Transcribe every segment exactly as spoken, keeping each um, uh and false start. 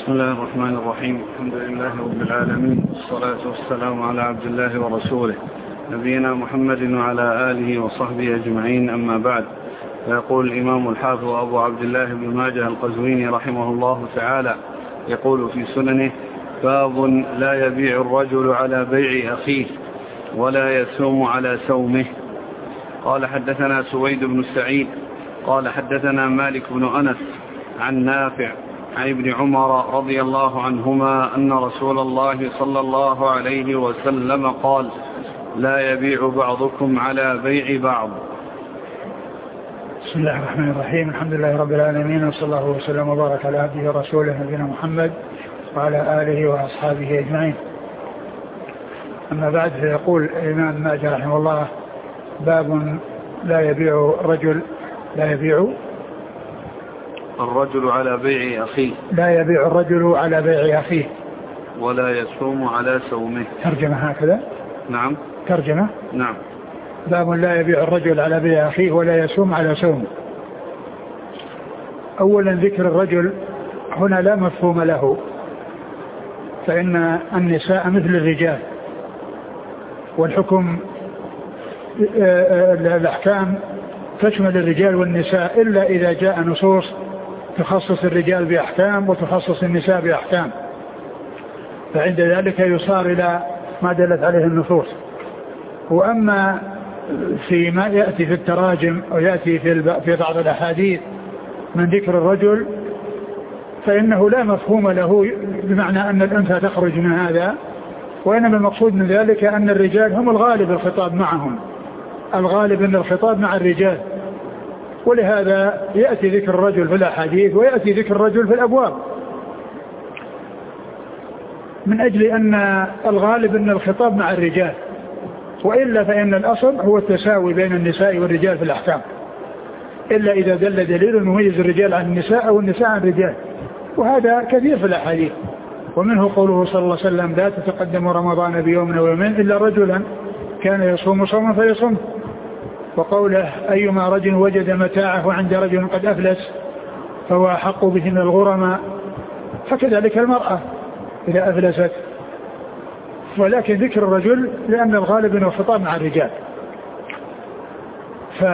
بسم الله الرحمن الرحيم. الحمد لله رب العالمين، والصلاة والسلام على عبد الله ورسوله نبينا محمد وعلى آله وصحبه أجمعين، أما بعد. فيقول الإمام الحافظ أبو عبد الله بن ماجه القزويني رحمه الله تعالى يقول في سننه: باب لا يبيع الرجل على بيع أخيه ولا يسوم على سومه. قال: حدثنا سويد بن سعيد قال: حدثنا مالك بن أنس عن نافع عن ابن عمر رضي الله عنهما أن رسول الله صلى الله عليه وسلم قال: لا يبيع بعضكم على بيع بعض. بسم الله الرحمن الرحيم. الحمد لله رب العالمين، وصلى الله وسلم وبارك على عبده ورسوله نبينا محمد وعلى آله وأصحابه أجمعين. أما بعد، فيقول الإمام ماجه رحمه الله: باب لا يبيع رجل لا يبيع الرجل على بيع أخيه لا يبيع الرجل على بيع أخيه ولا يسوم على سومه. ترجمة هكذا؟ نعم. ترجمة؟ نعم. باب لا يبيع الرجل على بيع أخيه ولا يسوم على سومه. أولا، ذكر الرجل هنا لا مفهوم له، فإن النساء مثل الرجال، والحكم الأحكام تشمل الرجال والنساء إلا إذا جاء نصوص تخصص الرجال بأحكام وتخصص النساء بأحكام، فعند ذلك يصار إلى ما دلت عليه النصوص. وأما فيما يأتي في التراجم أو يأتي في بعض الأحاديث من ذكر الرجل فإنه لا مفهوم له، بمعنى أن الأنثى تخرج من هذا، وإنما المقصود من ذلك أن الرجال هم الغالب الخطاب معهم، الغالب أن الخطاب مع الرجال، ولهذا يأتي ذكر الرجل في الأحاديث ويأتي ذكر الرجل في الأبواب، من أجل أن الغالب أن الخطاب مع الرجال، وإلا فإن الأصل هو التساوي بين النساء والرجال في الأحكام، إلا إذا دل دليل مميز الرجال عن النساء أو النساء عن الرجال، وهذا كثير في الأحاديث. ومنه قوله صلى الله عليه وسلم: لا تتقدم رمضان بيوم ويومين إلا رجلا كان يصوم صوما فيصوم. وقوله: أيما رجل وجد متاعه عند رجل قد أفلس فهو أحق به من الغرماء. فكذلك المرأة إذا أفلست، ولكن ذكر الرجل لأن الغالب أنه خطاب مع الرجال. ف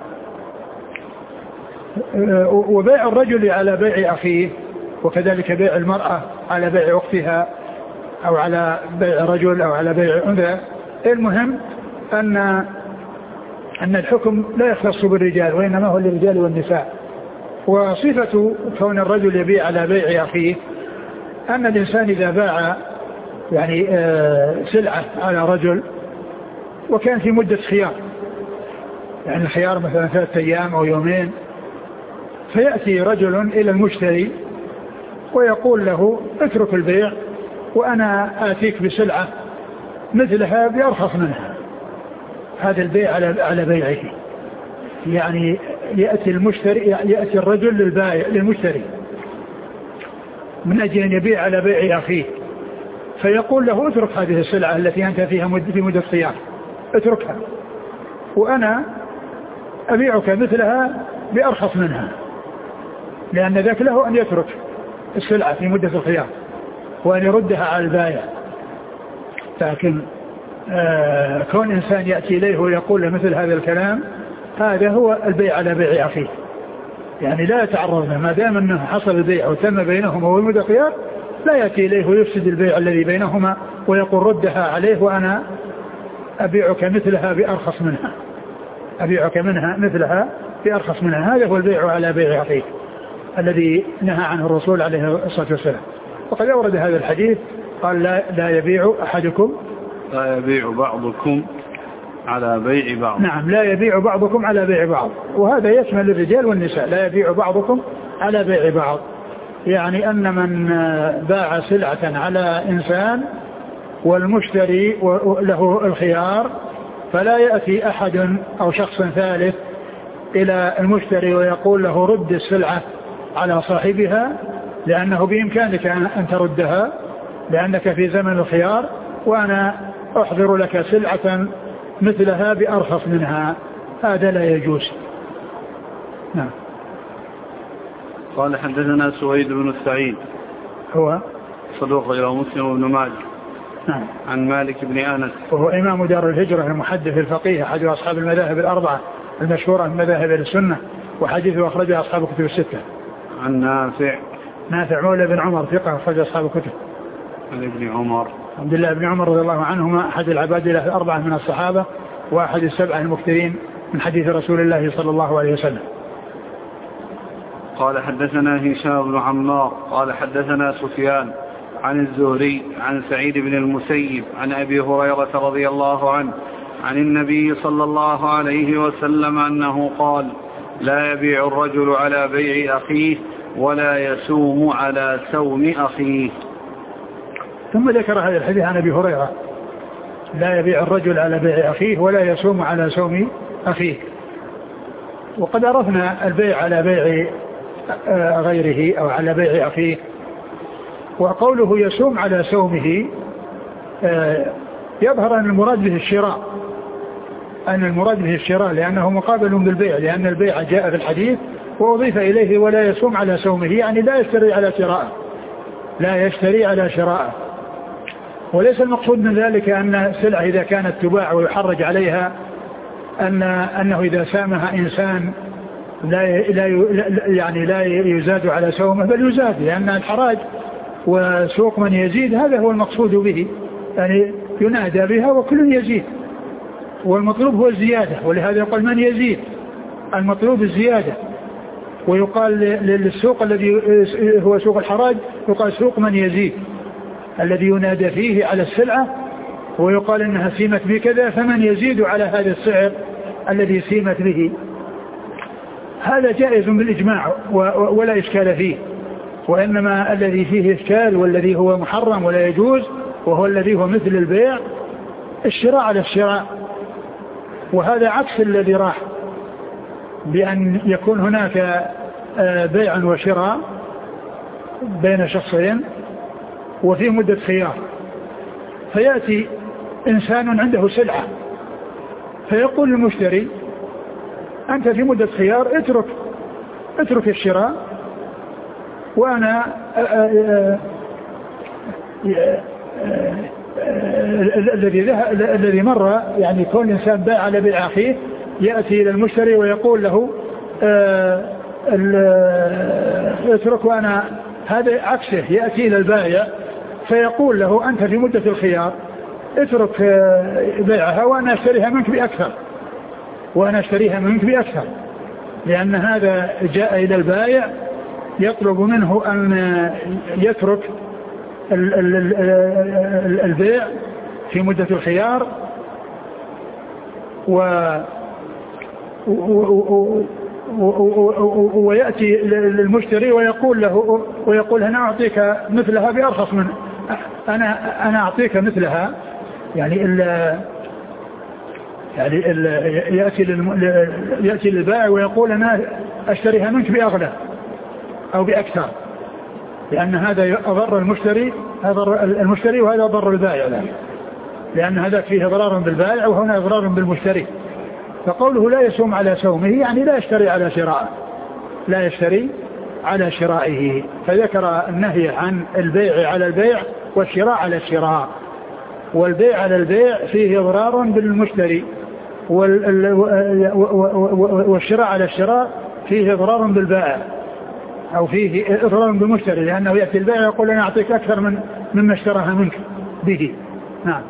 وبيع الرجل على بيع أخيه، وكذلك بيع المرأة على بيع أختها، أو على بيع رجل أو على بيع أنثى. المهم أن أن الحكم لا يختص بالرجال، وإنما هو للرجال والنساء. وصفة كون الرجل يبيع على بيع أخيه أن الإنسان إذا باع يعني سلعة على رجل وكان في مدة خيار، يعني الخيار مثلا ثلاثة أيام أو يومين، فيأتي رجل إلى المشتري ويقول له: اترك البيع وأنا آتيك بسلعة مثلها بأرخص منها. هذا البيع على على بيعه، يعني يأتي المشتري يأتي الرجل للبائع للمشتري من أجل أن يبيع على بيع أخيه، فيقول له: اترك هذه السلعة التي أنت فيها مدة في مدة خيار، اتركها وأنا أبيعك مثلها بأرخص منها، لأن ذاك له أن يترك السلعة في مدة الخيار وأن يردها على البائع. لكن آه كون إنسان يأتي إليه ويقول له مثل هذا الكلام، هذا هو البيع على بيع أخيه، يعني لا يتعرض له، ما دام أنه حصل البيع وتم بينهما ومدة خيار، لا يأتي إليه ويفسد البيع الذي بينهما ويقول ردها عليه وأنا أبيعك مثلها بأرخص منها أبيعك منها مثلها بأرخص منها. هذا هو البيع على بيع أخيه الذي نهى عنه الرسول عليه الصلاة والسلام. وقد أورد هذا الحديث قال: لا, لا يبيع أحدكم لا يبيع بعضكم على بيع بعض. نعم، لا يبيع بعضكم على بيع بعض، وهذا يشمل الرجال والنساء. لا يبيع بعضكم على بيع بعض، يعني أن من باع سلعة على إنسان والمشتري له الخيار، فلا يأتي أحد أو شخص ثالث إلى المشتري ويقول له: رد السلعة على صاحبها، لأنه بإمكانك أن تردها لأنك في زمن الخيار، وأنا أحضر لك سلعة مثلها بأرخص منها. هذا لا يجوز. نعم. قال: حدثنا سويد بن سعيد هو صدوق رواه مسلم وابن ماجه. نعم. عن مالك بن أنس وهو إمام دار الهجرة المحدث الفقيه أحد أصحاب المذاهب الأربعة المشهورة من مذاهب السنة وحديثه أخرجه أصحاب الكتب الستة. عن نافع نافع مولى بن عمر ثقة أخرج أصحاب الكتب. عن ابن عمر عبد الله بن عمر رضي الله عنهما أحد العباد له الأربعة من الصحابة وأحد السبعة المكثرين من حديث رسول الله صلى الله عليه وسلم. قال حدثنا هشام بن عمار قال حدثنا سفيان عن الزهري عن سعيد بن المسيب عن أبي هريرة رضي الله عنه عن النبي صلى الله عليه وسلم أنه قال لا يبيع الرجل على بيع أخيه ولا يسوم على سوم أخيه. ثم ذكر هذا الحديث عن أبي هريرة لا يبيع الرجل على بيع أخيه ولا يسوم على سوم أخيه. وقد عرفنا البيع على بيع غيره أو على بيع أخيه. وقوله يسوم على سومه يظهر أن المراد به الشراء أن المراد به الشراء لأنه مقابل بالبيع لأن البيع جاء في الحديث وأضيف إليه ولا يسوم على سومه يعني لا يشتري على شراءه لا يشتري على شراءه. وليس المقصود من ذلك أن السلعة إذا كانت تباع ويحرج عليها أن أنه إذا سامها إنسان لا لا يعني لا يزاد على سومه بل يزاد لأن الحراج وسوق من يزيد هذا هو المقصود به يعني ينادى بها وكل يزيد والمطلوب هو الزيادة ولهذا يقول من يزيد المطلوب الزيادة. ويقال للسوق الذي هو سوق الحراج يقال سوق من يزيد الذي ينادى فيه على السلعة ويقال إنها سيمت بكذا فمن يزيد على هذا السعر الذي سيمت به. هذا جائز بالإجماع ولا إشكال فيه. وإنما الذي فيه إشكال والذي هو محرم ولا يجوز وهو الذي هو مثل البيع الشراء على الشراء. وهذا عكس الذي راح بأن يكون هناك بيع وشراء بين شخصين وفي مدة خيار فيأتي إنسان عنده سلعة فيقول للمشتري أنت في مدة خيار اترك اترك الشراء وأنا الذي الذي مر يعني كل إنسان باع على بيع أخيه يأتي إلى المشتري ويقول له اترك وأنا هذا عكسه يأتي إلى البائع فيقول له أنت في مدة الخيار اترك بيعها وأنا أشتريها منك بأكثر وأنا أشتريها منك بأكثر لأن هذا جاء إلى البائع يطلب منه أن يترك البيع في مدة الخيار و ويأتي للمشتري ويقول له ويقول أنا أعطيك مثلها بأرخص من أنا أنا أعطيك مثلها يعني ال يعني ال يأتي يأتي للبائع ويقول أنا أشتريها منك بأغلى أو بأكثر لأن هذا أضر المشتري هذا المشتري وهذا أضر البائع له لأن هذا فيه ضرار بالبائع وهنا ضرار بالمشتري. فقوله لا يسوم على سومه يعني لا يشتري على شرائه لا يشتري على شرائه. فذكر النهي عن البيع على البيع والشراء على الشراء. والبيع على البيع فيه ضرار بالمشتري والشراء على الشراء فيه ضرار بالبائع أو فيه إضرار بالمشتري لأنه يأتي البائع يقول أنا أعطيك أكثر من مما اشتراها منك به. نعم.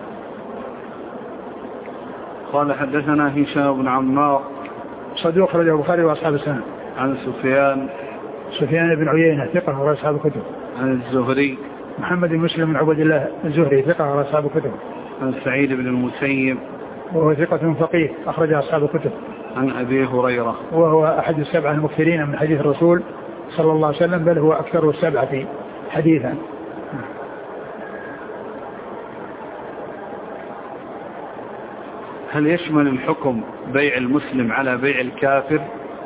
قال حدثنا هشام بن عمار صدوق رجل البخاري وأصحاب السنة. عن سفيان سفيان بن عيينة ثقة وأصحاب الكتب. عن الزهري محمد بن مسلم بن عبد الله الزهري ثقة وأصحاب الكتب. عن سعيد بن المسيب وهو ثقة فقيه أخرج أصحاب الكتب. عن أبي هريرة وهو أحد السبعة المكثرين من حديث الرسول صلى الله عليه وسلم بل هو أكثر السبعة حديثا. هل يشمل الحكم بيع المسلم على بيع الكافر؟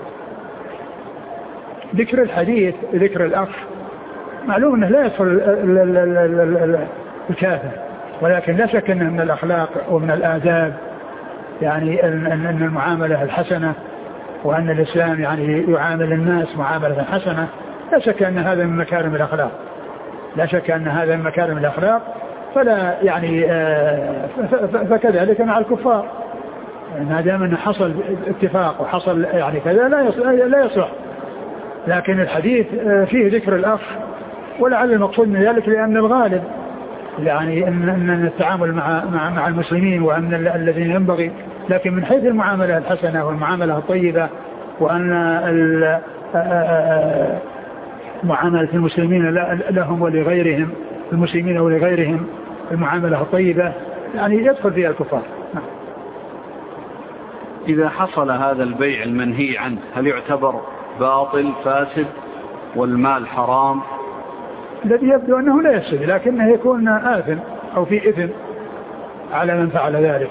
ذكر الحديث ذكر الأخ معلوم أنه لا يدخل الكافر ولكن لا شك أنه من الأخلاق ومن الآداب يعني أن المعاملة الحسنة وأن الإسلام يعني يعامل الناس معاملة حسنة لا شك أن هذا من مكارم الأخلاق لا شك أن هذا من مكارم الأخلاق، فلا يعني فكذلك مع الكفار، ما دام أن حصل اتفاق وحصل يعني كذا لا يصح. لكن الحديث فيه ذكر الأخ، ولعل المقصود من ذلك لأن الغالب يعني أن أن التعامل مع مع مع المسلمين وأن الذين ينبغي، لكن من حيث المعاملة الحسنة والمعاملة الطيبة، وأن معاملة المسلمين لهم ولغيرهم، المسلمين ولغيرهم المعاملة الطيبة، يعني يدخل فيها الكفار. إذا حصل هذا البيع المنهي عنه هل يعتبر باطل فاسد والمال حرام؟ الذي يبدو أنه لا يفسد، لكنه يكون آثم أو في إثم على من فعل ذلك.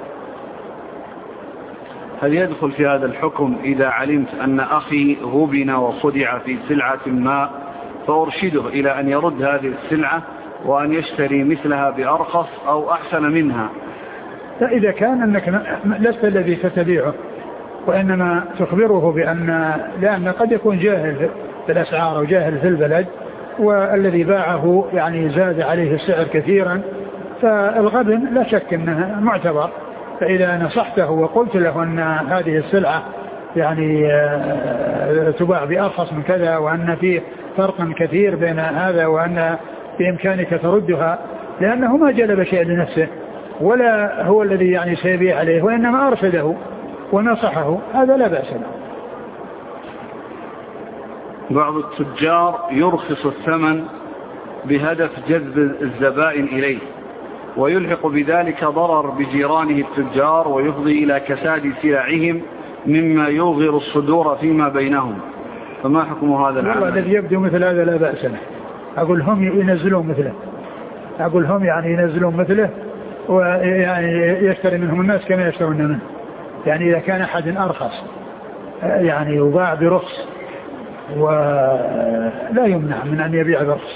هل يدخل في هذا الحكم إذا علمت أن أخي غبن وخدع في سلعة ما فأرشده إلى أن يرد هذه السلعة وأن يشتري مثلها بأرخص أو أحسن منها؟ فإذا كان أنك لست الذي ستبيعه وإنما تخبره بأن، لأن قد يكون جاهل في الأسعار أو جاهل في البلد، والذي باعه يعني زاد عليه السعر كثيرا، فالغبن لا شك أنه معتبر. فإذا نصحته وقلت له أن هذه السلعة يعني تباع بأرخص من كذا، وأن فيه فرقا كثير بين هذا، وأن بإمكانك تردها، لأنه ما جلب شيء لنفسه ولا هو الذي يعني سيبيع عليه، وإنما أرشده ونصحه، هذا لا بأس له. بعض التجار يرخص الثمن بهدف جذب الزبائن إليه، ويلحق بذلك ضرر بجيرانه التجار، ويفضي إلى كساد سلعهم مما يوغر الصدور فيما بينهم، فما حكم هذا العمل؟ الذي يبدو مثل هذا لا بأس له. أقول هم ينزلون مثله، أقول هم يعني ينزلون مثله، ويعني يشتري منهم الناس كما يشترون منه. يعني إذا كان أحد أرخص يعني يباع برخص، ولا يمنع من أن يبيع برخص.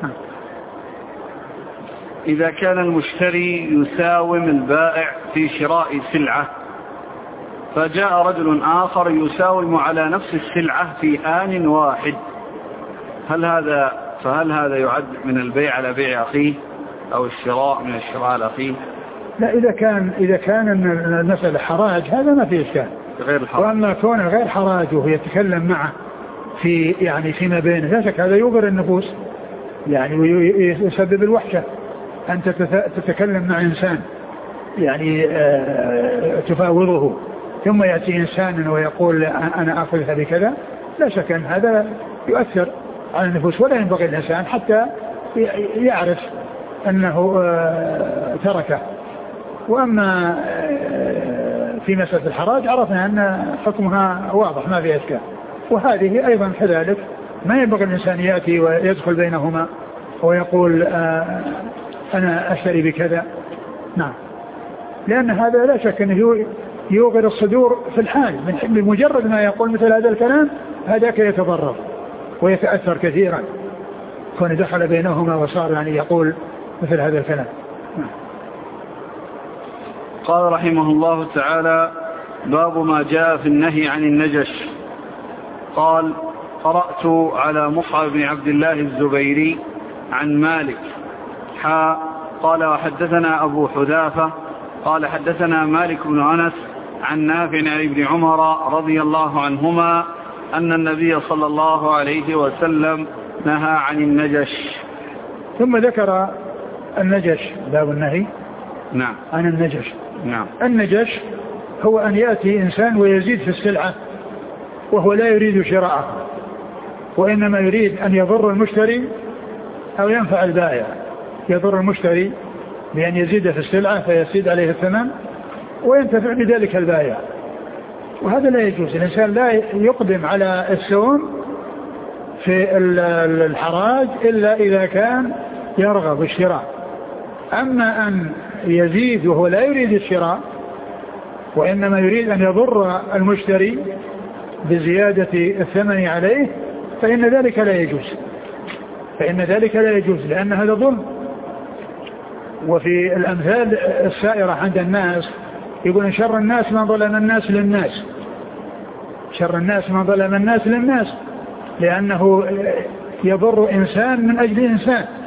إذا كان المشتري يساوم البائع في شراء سلعة، فجاء رجل آخر يساوم على نفس السلعة في آن واحد، هل هذا فهل هذا يعد من البيع على بيع أخيه أو الشراء من الشراء على أخيه؟ لا، إذا كان إذا كان المسألة حراج هذا ما فيه إشكال، غير الحراج. وأما كون غير حراج وهو يتكلم معه في يعني فيما بينه، لا شك هذا يغر النفوس يعني ويسبب الوحشة. أنت تتكلم مع إنسان يعني تفاوضه، ثم يأتي إنسان ويقول أنا أخذها بكذا، لا شك أن هذا يؤثر على النفوس، ولا ينبغي الإنسان حتى يعرف أنه تركه. وأما في مسألة الحراج عرفنا أن حكمها واضح ما في إشكال، وهذه أيضا كذلك ما ينبغي الإنسان يأتي ويدخل بينهما ويقول أنا أشتري بكذا. نعم، لأن هذا لا شك أنه يوغر الصدور في الحال، بمجرد ما يقول مثل هذا الكلام هذاك يتضرر ويتأثر كثيرا، كون دخل بينهما وصار يعني يقول مثل هذا الكلام. نعم. قال رحمه الله تعالى: باب ما جاء في النهي عن النجش. قال: قرأت على مصعب بن عبد الله الزبيري عن مالك حا قال: وحدثنا أبو حذافة قال: حدثنا مالك بن أنس عن نافع عن ابن عمر رضي الله عنهما أن النبي صلى الله عليه وسلم نهى عن النجش. ثم ذكر النجش، باب النهي نعم عن النجش. نعم. النجش هو أن يأتي إنسان ويزيد في السلعة وهو لا يريد شراءه، وإنما يريد أن يضر المشتري أو ينفع البائع. يضر المشتري بأن يزيد في السلعة فيزيد عليه الثمن وينتفع بذلك البائع، وهذا لا يجوز. الإنسان لا يقدم على السوم في الحراج إلا إذا كان يرغب الشراء. أما أن يزيد وهو لا يريد الشراء وإنما يريد أن يضر المشتري بزيادة الثمن عليه، فإن ذلك لا يجوز، فإن ذلك لا يجوز لأن هذا ظلم. وفي الأمثال السائرة عند الناس يقولون شر الناس من ظلم الناس للناس، شر الناس من ظلم الناس للناس، لأنه يضر إنسان من أجل إنسان،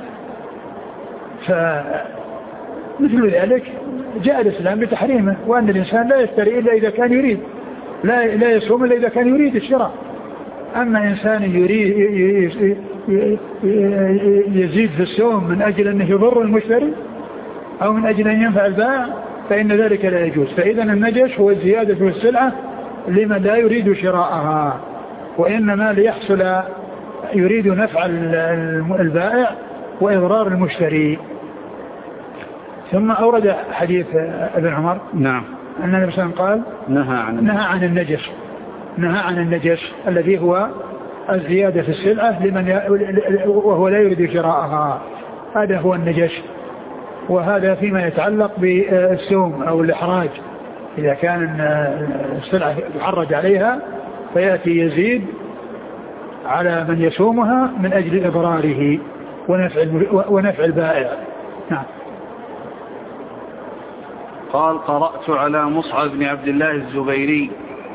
فمثل ذلك جاء الإسلام بتحريمه، وأن الإنسان لا يشتري إلا إذا كان يريد، لا لا يصوم إلا إذا كان يريد الشراء. أما إنسان يريد يزيد في الصوم من أجل أنه يضر المشتري أو من أجل أن ينفع البائع فإن ذلك لا يجوز. فإذا النجش هو الزيادة في السلعة لمن لا يريد شراءها، وإنما ليحصل يريد نفع البائع وإضرار المشتري. ثم أورد حديث ابن عمر نعم أن النبي صلى الله عليه وسلم قال نهى عن نهى عن النجش نهى عن النجش الذي هو الزيادة في السلعة لمن ي... وهو لا يريد شراءها، هذا هو النجش. وهذا فيما يتعلق بالسوم أو الإحراج، إذا كان السلعة يحرج عليها فيأتي يزيد على من يسومها من أجل إضراره ونفع, ونفع البائع. نعم. قال قرأت على مصعب بن عبد الله الزبيري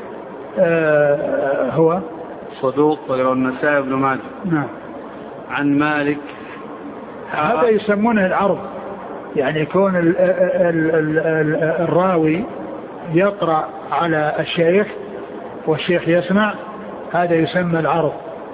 آه هو صدوق وغير النسائي بن ماجه. نعم. عن مالك. هذا يسمونه العرض، يعني يكون ال ال ال ال الراوي يقرأ على الشيخ والشيخ يسمع، هذا يسمى العرض.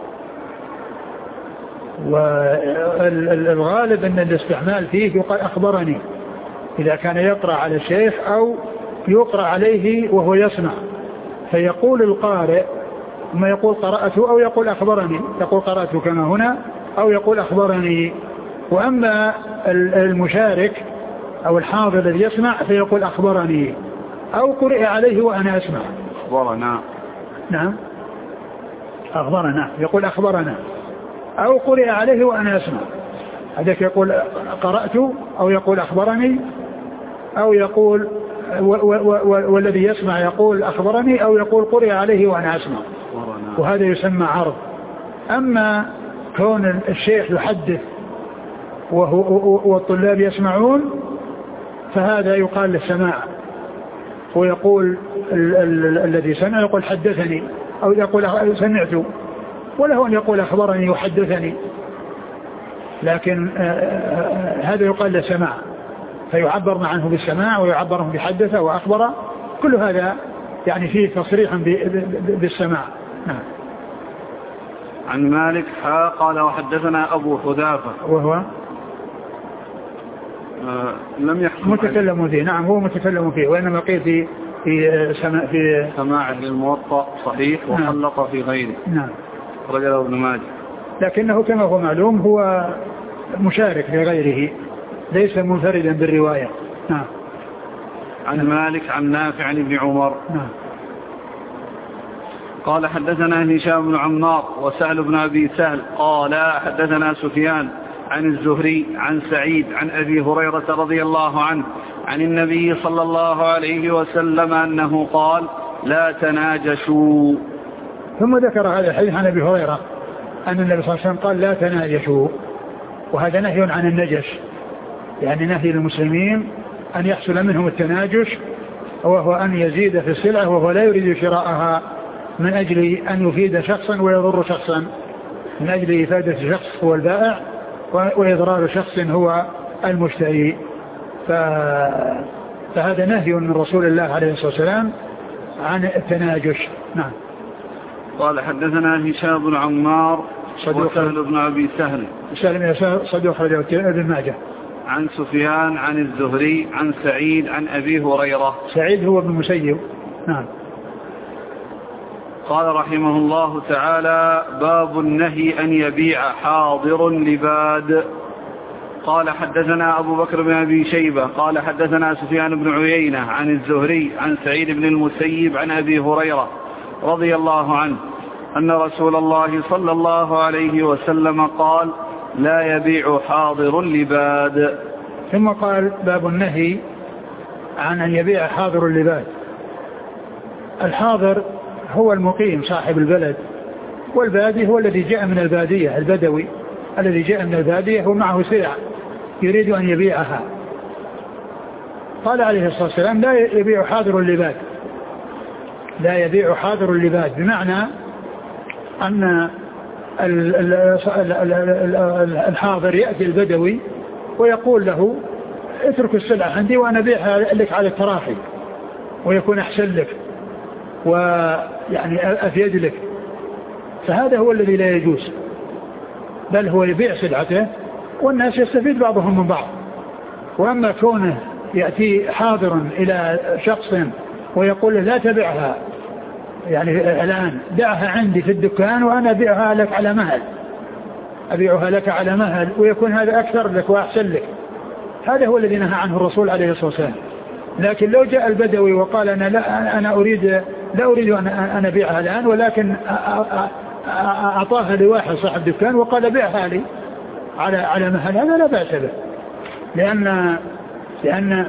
والغالب أن الاستعمال فيه يقال أخبرني إذا كان يقرأ على الشيخ أو يقرأ عليه وهو يسمع، فيقول القارئ ما يقول قرأته أو يقول أخبرني، يقول قرأته كما هنا أو يقول أخبرني. وأما المشارك أو الحاضر الذي يسمع فيقول أخبرني أو قرئ عليه وأنا أسمع. أخبرنا. نعم أخبرنا، يقول أخبرنا أو قرئ عليه وأنا أسمع. هذاك يقول قرأت أو يقول أخبرني أو يقول و و و والذي يسمع يقول أخبرني أو يقول قرئ عليه وأنا أسمع، وهذا يسمى عرض. أما كون الشيخ يحدث وهو والطلاب يسمعون فهذا يقال للسماع، ويقول ال ال الذي سمع يقول حدثني أو يقول سمعت، وله أن يقول أخبرني وحدثني، لكن هذا يقال للسماع فيعبر عنه بالسماع ويعبر عنه بحدثه وأخبر، كل هذا يعني فيه تصريح بالسماع. نعم. عن مالك قال وحدثنا أبو حذافة وهو آه لم يحكم متكلم فيه. نعم هو متكلم فيه، وإنما قيل في في سماع في سماعه للموطأ صحيح وخلق نعم. في غيره. نعم. رجل ابن ماجه، لكنه كما هو معلوم هو مشارك في غيره ليس منفردا بالرواية. نعم. عن نعم. مالك عن نافع عن ابن عمر. نعم. قال حدثنا هشام بن عمار وسهل بن أبي سهل قال حدثنا سفيان عن الزهري عن سعيد عن أبي هريرة رضي الله عنه عن النبي صلى الله عليه وسلم أنه قال لا تناجشوا. ثم ذكر هذا الحديث عن أبي هريرة أن النبي صلى الله عليه وسلم قال لا تناجشوا، وهذا نهي عن النجش، يعني نهي للمسلمين أن يحصل منهم التناجش، وهو أن يزيد في السلعة وهو لا يريد شراءها من أجل أن يفيد شخصا ويضر شخصا، من أجل إفادة شخص هو البائع وإضرار شخص هو المشتري. فهذا نهي من رسول الله عليه الصلاة والسلام عن التناجش. نعم. قال حدثنا هشام بن عمار وسهل بن أبي سهل صدوق ابن ماجه عن سفيان عن الزهري عن سعيد عن أبي هريرة. سعيد هو ابن مسيب. نعم. قال رحمه الله تعالى باب النهي أن يبيع حاضر لباد. قال حدثنا أبو بكر بن أبي شيبة قال حدثنا سفيان بن عيينة عن الزهري عن سعيد بن المسيب عن أبي هريرة رضي الله عنه أن رسول الله صلى الله عليه وسلم قال لا يبيع حاضر لباد. ثم قال باب النهي عن أن يبيع حاضر لباد. الحاضر هو المقيم صاحب البلد، والبادي هو الذي جاء من البادية، البدوي الذي جاء من البادية ومعه سلع يريد أن يبيعها. قال عليه الصلاة والسلام لا يبيع حاضر اللباد، لا يبيع حاضر اللباد، بمعنى أن الحاضر يأتي البدوي ويقول له اترك السلعة عندي وأنا أبيعها لك على التراخي ويكون أحسن لك ويعني أفيد لك، فهذا هو الذي لا يجوز، بل هو يبيع سلعته والناس يستفيد بعضهم من بعض. وأما كونه يأتي حاضر إلى شخص ويقول له لا تبيعها يعني الآن، دعها عندي في الدكان وأنا أبيعها لك على مهل، أبيعها لك على مهل ويكون هذا أكثر لك وأحسن لك، هذا هو الذي نهى عنه الرسول عليه الصلاة والسلام. لكن لو جاء البدوي وقال أنا لا أنا أريد لا أريد أن أنا أبيعها الآن، ولكن أعطاها لواحد صاحب دكان وقال بيعها لي على على مهل، هذا لا بأس به، لأن لأن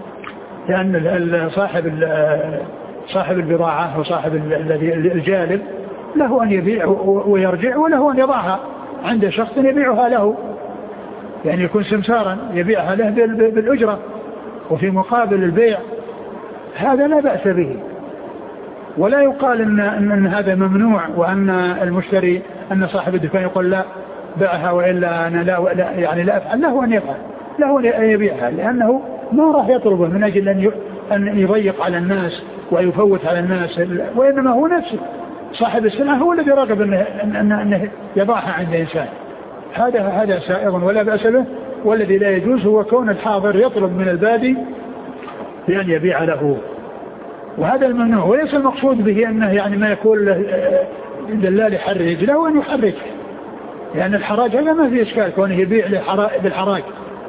لأن صاحب صاحب البضاعة وصاحب الذي الجالب له أن يبيع ويرجع، وله أن يضعها عند شخص يبيعها له، يعني يكون سمسارا يبيعها له بالأجرة وفي مقابل البيع، هذا لا بأس به. ولا يقال إن, إن هذا ممنوع وأن المشتري أن صاحب الدكان يقول لا بيعها وإلا أنا لا, لا يعني لا أفعل، له أن يفعل، له أن يبيعها، لأنه ما راح يطلبه من أجل أن أن يضيق على الناس ويفوت على الناس، وإنما هو نفسه صاحب السلعة هو الذي راغب أنه, أنه, أنه يضعها عند إنسان، هذا هذا سائغ ولا بأس به. والذي لا يجوز هو كون الحاضر يطلب من البادي بأن يبيع له، وهذا الممنوع. وليس المقصود به أنه يعني ما يكون دلال يحرج له أن يحرج، لأن الحراج هذا ما فيه إشكال كونه يبيع بالحراج،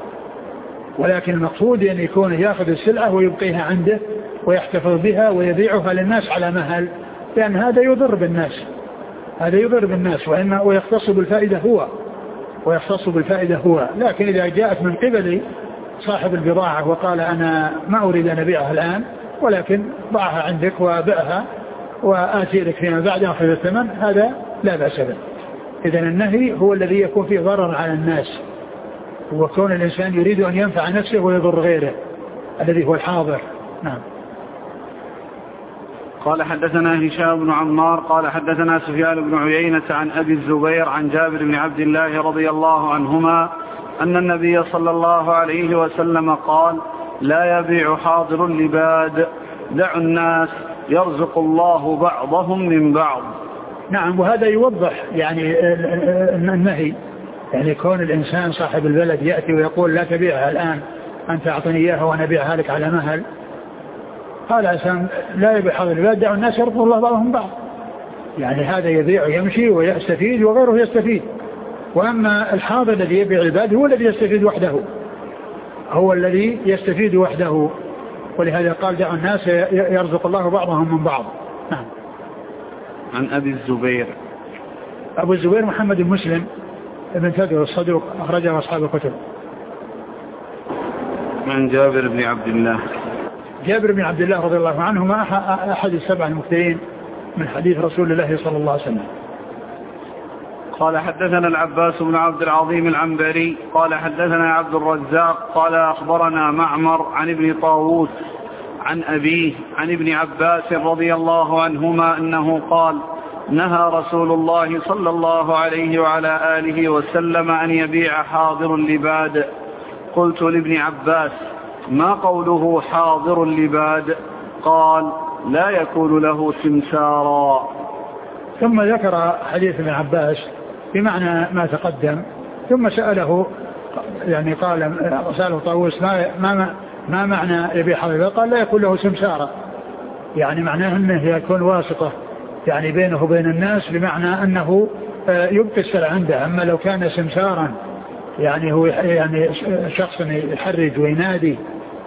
ولكن المقصود أن يكون يأخذ السلعة ويبقيها عنده ويحتفظ بها ويبيعها للناس على مهل، لأن هذا يضر بالناس، هذا يضر بالناس وإنه ويختص بالفائدة هو ويختص بالفائدة هو. لكن إذا جاءت من قبل صاحب البضاعة وقال أنا ما أريد أن أبيعها الآن ولكن ضعها عندك وبيعها وآتي لك فيما بعد أخذ الثمن، هذا لا بأس به. إذن النهي هو الذي يكون فيه ضرر على الناس، وكون الإنسان يريد أن ينفع نفسه ويضر غيره الذي هو الحاضر. نعم. قال حدثنا هشام بن عمار قال حدثنا سفيان بن عيينة عن أبي الزبير عن جابر بن عبد الله رضي الله عنهما أن النبي صلى الله عليه وسلم قال لا يبيع حاضر لباد، دعوا الناس يرزق الله بعضهم من بعض. نعم، وهذا يوضح يعني النهي، يعني كون الإنسان صاحب البلد يأتي ويقول لا تبيعها الآن أنت أعطني إياها وأنا أبيعها لك على مهل، قال عشان لا يبيع حاضر البلد دعوا الناس يرزق الله بعضهم بعض، يعني هذا يبيع ويمشي ويستفيد وغيره يستفيد. وأما الحاضر الذي يبيع البلد هو الذي يستفيد وحده، هو الذي يستفيد وحده، ولهذا قال دعوا الناس يرزق الله بعضهم من بعض. نعم. عن أبي الزبير. أبو الزبير محمد بن مسلم ابن تدر الصدوق أخرجه أصحاب الكتب. عن جابر بن عبد الله. جابر بن عبد الله رضي الله عنهما أحد السبع المكثرين من حديث رسول الله صلى الله عليه وسلم. قال حدثنا العباس بن عبد العظيم العنبري قال حدثنا عبد الرزاق قال أخبرنا معمر عن ابن طاووس عن أبيه عن ابن عباس رضي الله عنهما أنه قال نهى رسول الله صلى الله عليه وعلى آله وسلم أن يبيع حاضر لباد. قلت لابن عباس ما قوله حاضر لباد؟ قال لا يكون له سمسارا. ثم ذكر حديث ابن عباس بمعنى ما تقدم، ثم سأله يعني قال سأله طاووس ما, ما, ما معنى يبيع حاضر؟ قال لا يكون له سمسارا، يعني معناه أنه يكون واسطة يعني بينه وبين الناس، بمعنى أنه يبقي السلع عنده. أما لو كان سمسارا يعني هو يعني شخص يحرج وينادي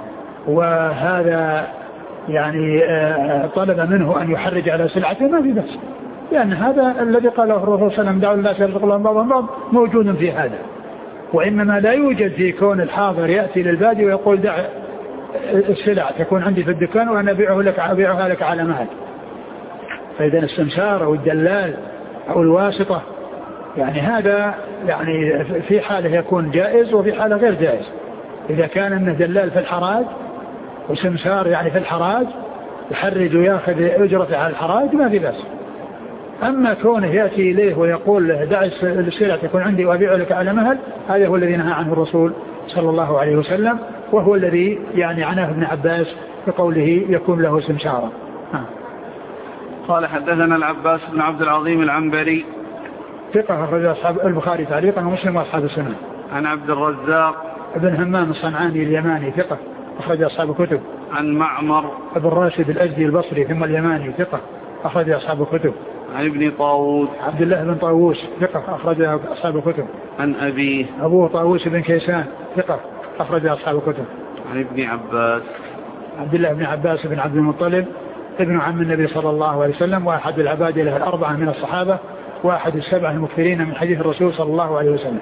وهذا يعني طلب منه أن يحرج على سلعته ما في بس، لأن هذا الذي قاله الرسول صلى الله عليه وسلم دعوا الناس يرزق الله بعضهم بعض موجود في هذا. وإنما لا يوجد في كون الحاضر يأتي للبادي ويقول دع السلع تكون عندي في الدكان وأنا أبيعه لك أبيعها لك على مهل. فإذا السمسار أو الدلال أو الواسطة يعني هذا يعني في حاله يكون جائز وفي حاله غير جائز. إذا كان انه دلال في الحراج وسمسار يعني في الحراج يحرج وياخذ أجرته على الحراج ما في بس. أما كونه يأتي إليه ويقول له دع السلع تكون عندي وأبيع لك على مهل، هذا هو الذي نهى عنه الرسول صلى الله عليه وسلم، وهو الذي يعني عناه ابن عباس بقوله يكون له سمسارا. قال حدثنا العباس بن عبد العظيم العنبري ثقة أخرج أصحاب البخاري تعليقا ومسلم وأصحاب السنن. عن عبد الرزاق ابن همام الصنعاني اليماني ثقة أخرج أصحاب الكتب. عن معمر ابن راشد الأزدي البصري ثم اليماني ثقة أخرج أصحاب الكتب. عن ابن طاووس عبد الله بن طاووس ثقة أخرج أصحاب الكتب. عن أبيه أبوه طاووس بن كيسان ثقة أخرج أصحاب الكتب. عن ابن عباس عبد الله بن عباس بن عبد المطلب ابن عم النبي صلى الله عليه وسلم، وأحد العباد له الأربعة من الصحابة، وأحد السبعة المكثرين من حديث الرسول صلى الله عليه وسلم.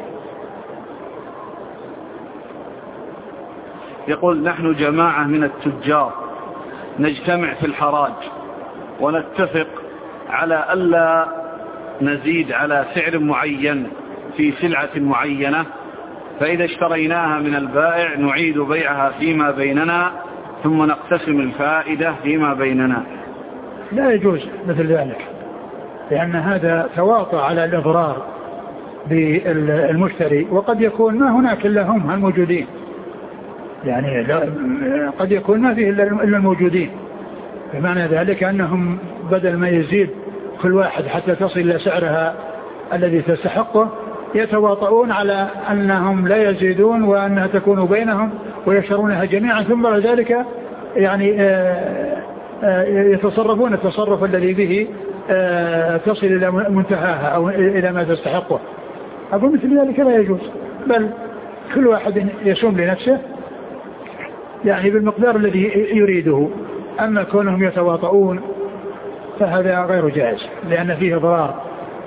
يقول نحن جماعة من التجار نجتمع في الحراج ونتفق على ألا نزيد على سعر معين في سلعة معينة، فإذا اشتريناها من البائع نعيد بيعها فيما بيننا ثم نقتسم الفائدة فيما بيننا. لا يجوز مثل ذلك، لأن هذا تواطؤ على الإضرار بالمشتري، وقد يكون ما هناك إلا هم الموجودين، يعني قد يكون ما فيه إلا الموجودين، بمعنى ذلك أنهم بدل ما يزيد كل واحد حتى تصل إلى سعرها الذي تستحقه يتواطؤون على أنهم لا يزيدون وأنها تكون بينهم ويشترونها جميعا، ثم بعد ذلك يعني يتصرفون التصرف الذي به تصل إلى منتهاها أو إلى ما تستحقه. أقول مثل ذلك لا يجوز، بل كل واحد يسوم لنفسه يعني بالمقدار الذي يريده. أما كونهم يتواطؤون فهذا غير جائز لأن فيه ضرار.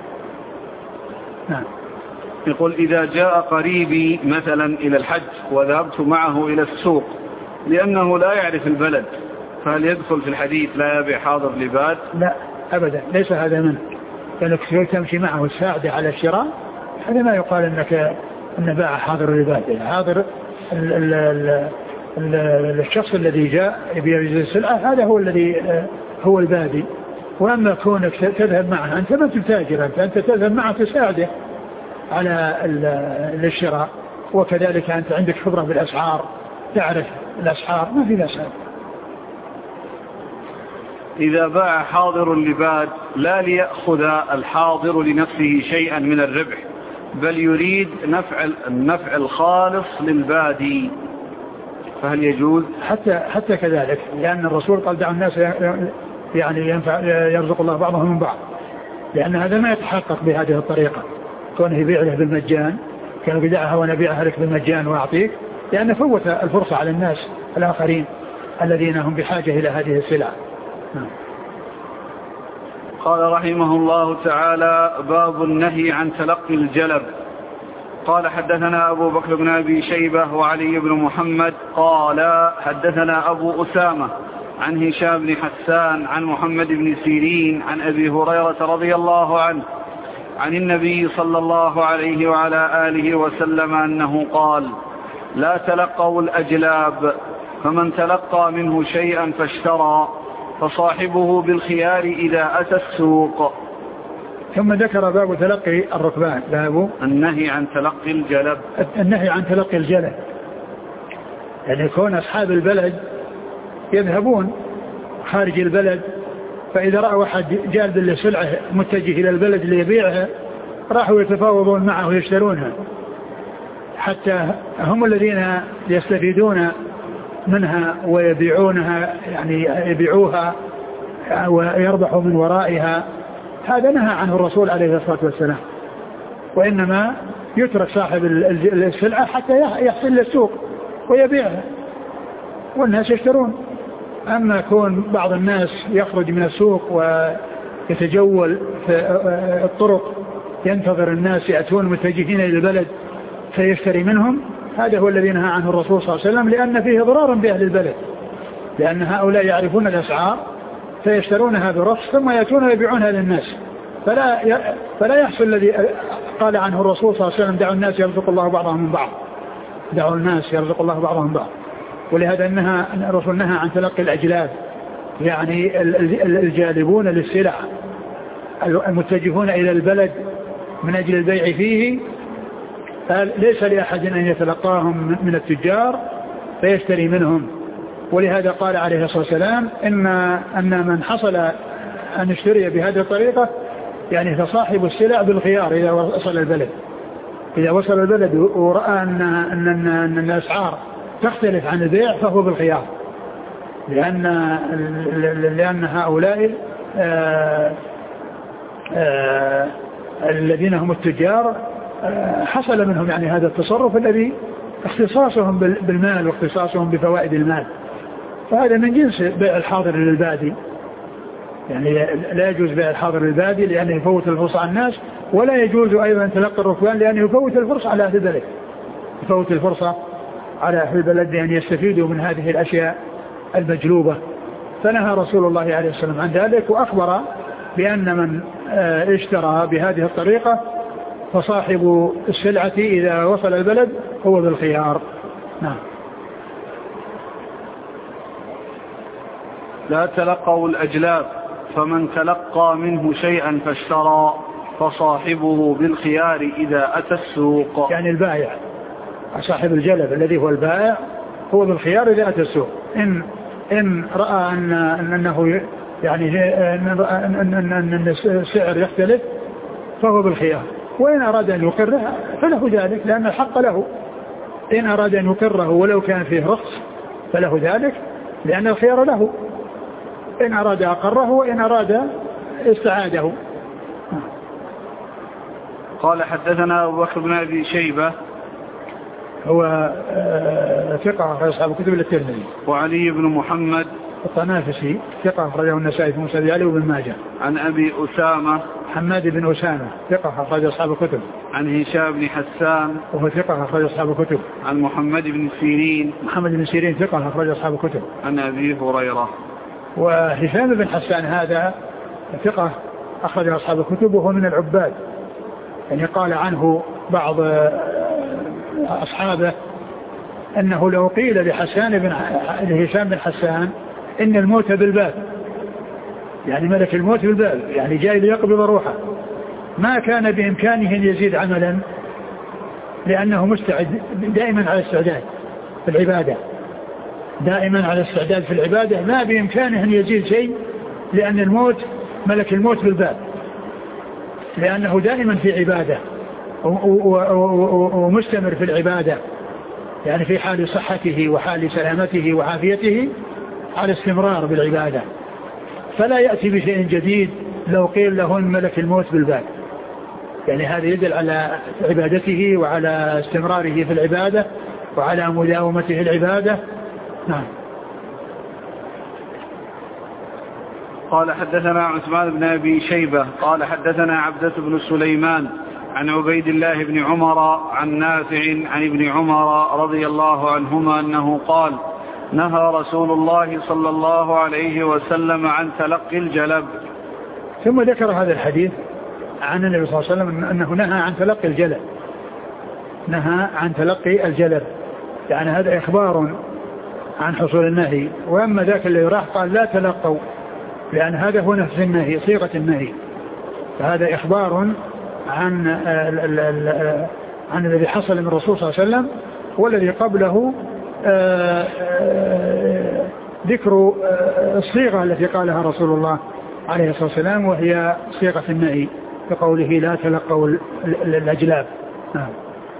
نعم. يقول إذا جاء قريبي مثلا إلى الحج وذهبت معه إلى السوق لأنه لا يعرف البلد، فهل يدخل في الحديث لا يبيع حاضر لباد؟ لا أبدا، ليس هذا منه، لأنك تمشي معه الساعدة على الشراء، هذا ما يقال أنك أن باع حاضر لباد. حاضر ال ال ال ال الشخص الذي جاء يبيع السلعة هذا هو الذي هو البادي. وأما كونك تذهب معه أنت ما تتاجر، أنت تذهب معه تساعده على الشراء، وكذلك أنت عندك خبرة بالأسعار تعرف الأسعار، ما في بأس. إذا باع حاضر لباد لا ليأخذ الحاضر لنفسه شيئا من الربح، بل يريد نفع النفع الخالص للبادي، فهل يجوز؟ حتى حتى كذلك، لأن الرسول قال دعوا الناس يعني ينفع يرزق الله بعضهم من بعض، لأن هذا ما يتحقق بهذه الطريقة، كونه يبيع له بالمجان، كان بدعها ونبيعها لك بالمجان وأعطيك، لأن فوت الفرصة على الناس الآخرين الذين هم بحاجة إلى هذه السلع. قال رحمه الله تعالى: باب النهي عن تلقي الجلب. قال حدثنا أبو بكر بن أبي شيبة وعلي بن محمد قال حدثنا أبو أسامة عن هشام بن حسان عن محمد بن سيرين عن أبي هريرة رضي الله عنه عن النبي صلى الله عليه وعلى آله وسلم أنه قال: لا تلقوا الأجلاب، فمن تلقى منه شيئا فاشترى فصاحبه بالخيار إذا أتى السوق. ثم ذكر باب تلقي الركبان، باب النهي عن تلقي الجلب. النهي عن تلقي الجلب يعني يكون أصحاب البلد يذهبون خارج البلد، فإذا رأوا أحد جالب لسلعة متجه إلى البلد ليبيعها راحوا يتفاوضون معه ويشترونها، حتى هم الذين يستفيدون منها ويبيعونها، يعني يبيعوها ويربحوا من ورائها. هذا نهى عنه الرسول عليه الصلاة والسلام، وإنما يترك صاحب السلعة حتى يحصل للسوق ويبيعها والناس يشترون. أما كون بعض الناس يخرج من السوق ويتجول في الطرق ينتظر الناس يأتون متجهين إلى البلد فيشتري منهم، هذا هو الذي نهى عنه الرسول صلى الله عليه وسلم، لأن فيه ضرارا بأهل البلد، لأن هؤلاء يعرفون الأسعار فيشترونها برخص ثم يأتون ويبيعونها للناس، فلا فلا يحصل الذي قال عنه الرسول صلى الله عليه وسلم: دعوا الناس يرزق الله بعضهم من بعض، دعوا الناس يرزق الله بعضهم من بعض. ولهذا نهى الرسول نهى عن تلقي الأجلاب، يعني الجالبون للسلع المتجهون إلى البلد من أجل البيع فيه، قال ليس لأحد أن يتلقاهم من التجار فيشتري منهم. ولهذا قال عليه الصلاة والسلام إن, أن من حصل أن يشتري بهذه الطريقة يعني فصاحب السلع بالخيار إذا وصل البلد، إذا وصل البلد ورأى أن, أن, أن, أن الأسعار تختلف عن البيع فهو بالخيار، لأن, لأن هؤلاء آآ آآ الذين هم التجار حصل منهم يعني هذا التصرف الذي اختصاصهم بالمال واختصاصهم بفوائد المال، فهذا من جنس بيع الحاضر للبادي، يعني لا يجوز بيع الحاضر للبادي لأنه يفوت الفرصة على الناس، ولا يجوز أيضا تلقي الركبان لأنه يفوت الفرصة على أهل البلد، يفوت الفرصة على أهل البلد لأن يستفيدوا من هذه الأشياء المجلوبة. فنهى رسول الله عليه الصلاة والسلام عن ذلك، وأخبر بأن من اشترى بهذه الطريقة فصاحب السلعة إذا وصل البلد هو بالخيار. نعم. لا تلقوا الأجلاب، فمن تلقى منه شيئا فاشترى فصاحبه بالخيار إذا أتى السوق. يعني البائع صاحب الجلب الذي هو البائع هو بالخيار إذا أتى السوق، إن إن رأى أن أنه يعني أن, أن, أن, أن السعر يختلف فهو بالخيار، وإن أراد أن يقره فله ذلك لأن الحق له، إن أراد أن يقره ولو كان فيه رخص فله ذلك لأن الخيار له، إن أراد أقره وإن أراد استعاده. قال حدثنا أبو بكر بن أبي شيبة هو ثقة أخرج أصحاب الكتب الترمذي، وعلي بن محمد الطنافسي ثقة أخرجه النسائي في مسند علي وابن ماجه. عن أبي أسامة حماد بن أسامة ثقة أخرج أصحاب الكتب. عن هشام بن حسان وهو ثقة أخرج أصحاب الكتب. عن محمد بن سيرين محمد بن سيرين ثقة أخرج أصحاب الكتب. عن أبي هريرة. وهشام بن حسان هذا ثقة أخرج أصحاب الكتب وهو من العباد، يعني قال عنه بعض أصحابه أنه لو قيل لحسان بن لهشام بن حسان إن الموت بالباب، يعني ملك الموت بالباب، يعني جاي ليقبض روحه، ما كان بإمكانه أن يزيد عملا لأنه مستعد دائما على استعداد في العبادة، دائما على استعداد في العبادة، ما بإمكانه أن يزيد شيء لأن الموت ملك الموت بالباب، لأنه دائما في عبادة ومستمر في العبادة، يعني في حال صحته وحال سلامته وعافيته على استمرار بالعبادة، فلا يأتي بشيء جديد لو قيل له ملك الموت بالباب، يعني هذا يدل على عبادته وعلى استمراره في العبادة وعلى مداومته العبادة. نعم. قال حدثنا عثمان بن أبي شيبة قال حدثنا عبدة بن سليمان عن عبيد الله بن عمر عن نافع عن ابن عمر رضي الله عنهما أنه قال نهى رسول الله صلى الله عليه وسلم عن تلقي الجلب. ثم ذكر هذا الحديث عن النبي صلى الله عليه وسلم أنه نهى عن تلقي الجلب، نهى عن تلقي الجلب، يعني هذا إخبار عن حصول النهي. وأما ذاك اللي راح قال لا تلقوا، لأن هذا هو نفس النهي صيغة النهي، فهذا إخبار عن ال ال ال عن الذي حصل من الرسول صلى الله عليه وسلم، والذي قبله ذكر الصيغة التي قالها رسول الله عليه الصلاة والسلام وهي صيغة النهي بقوله لا تلقوا الأجلاب. نعم.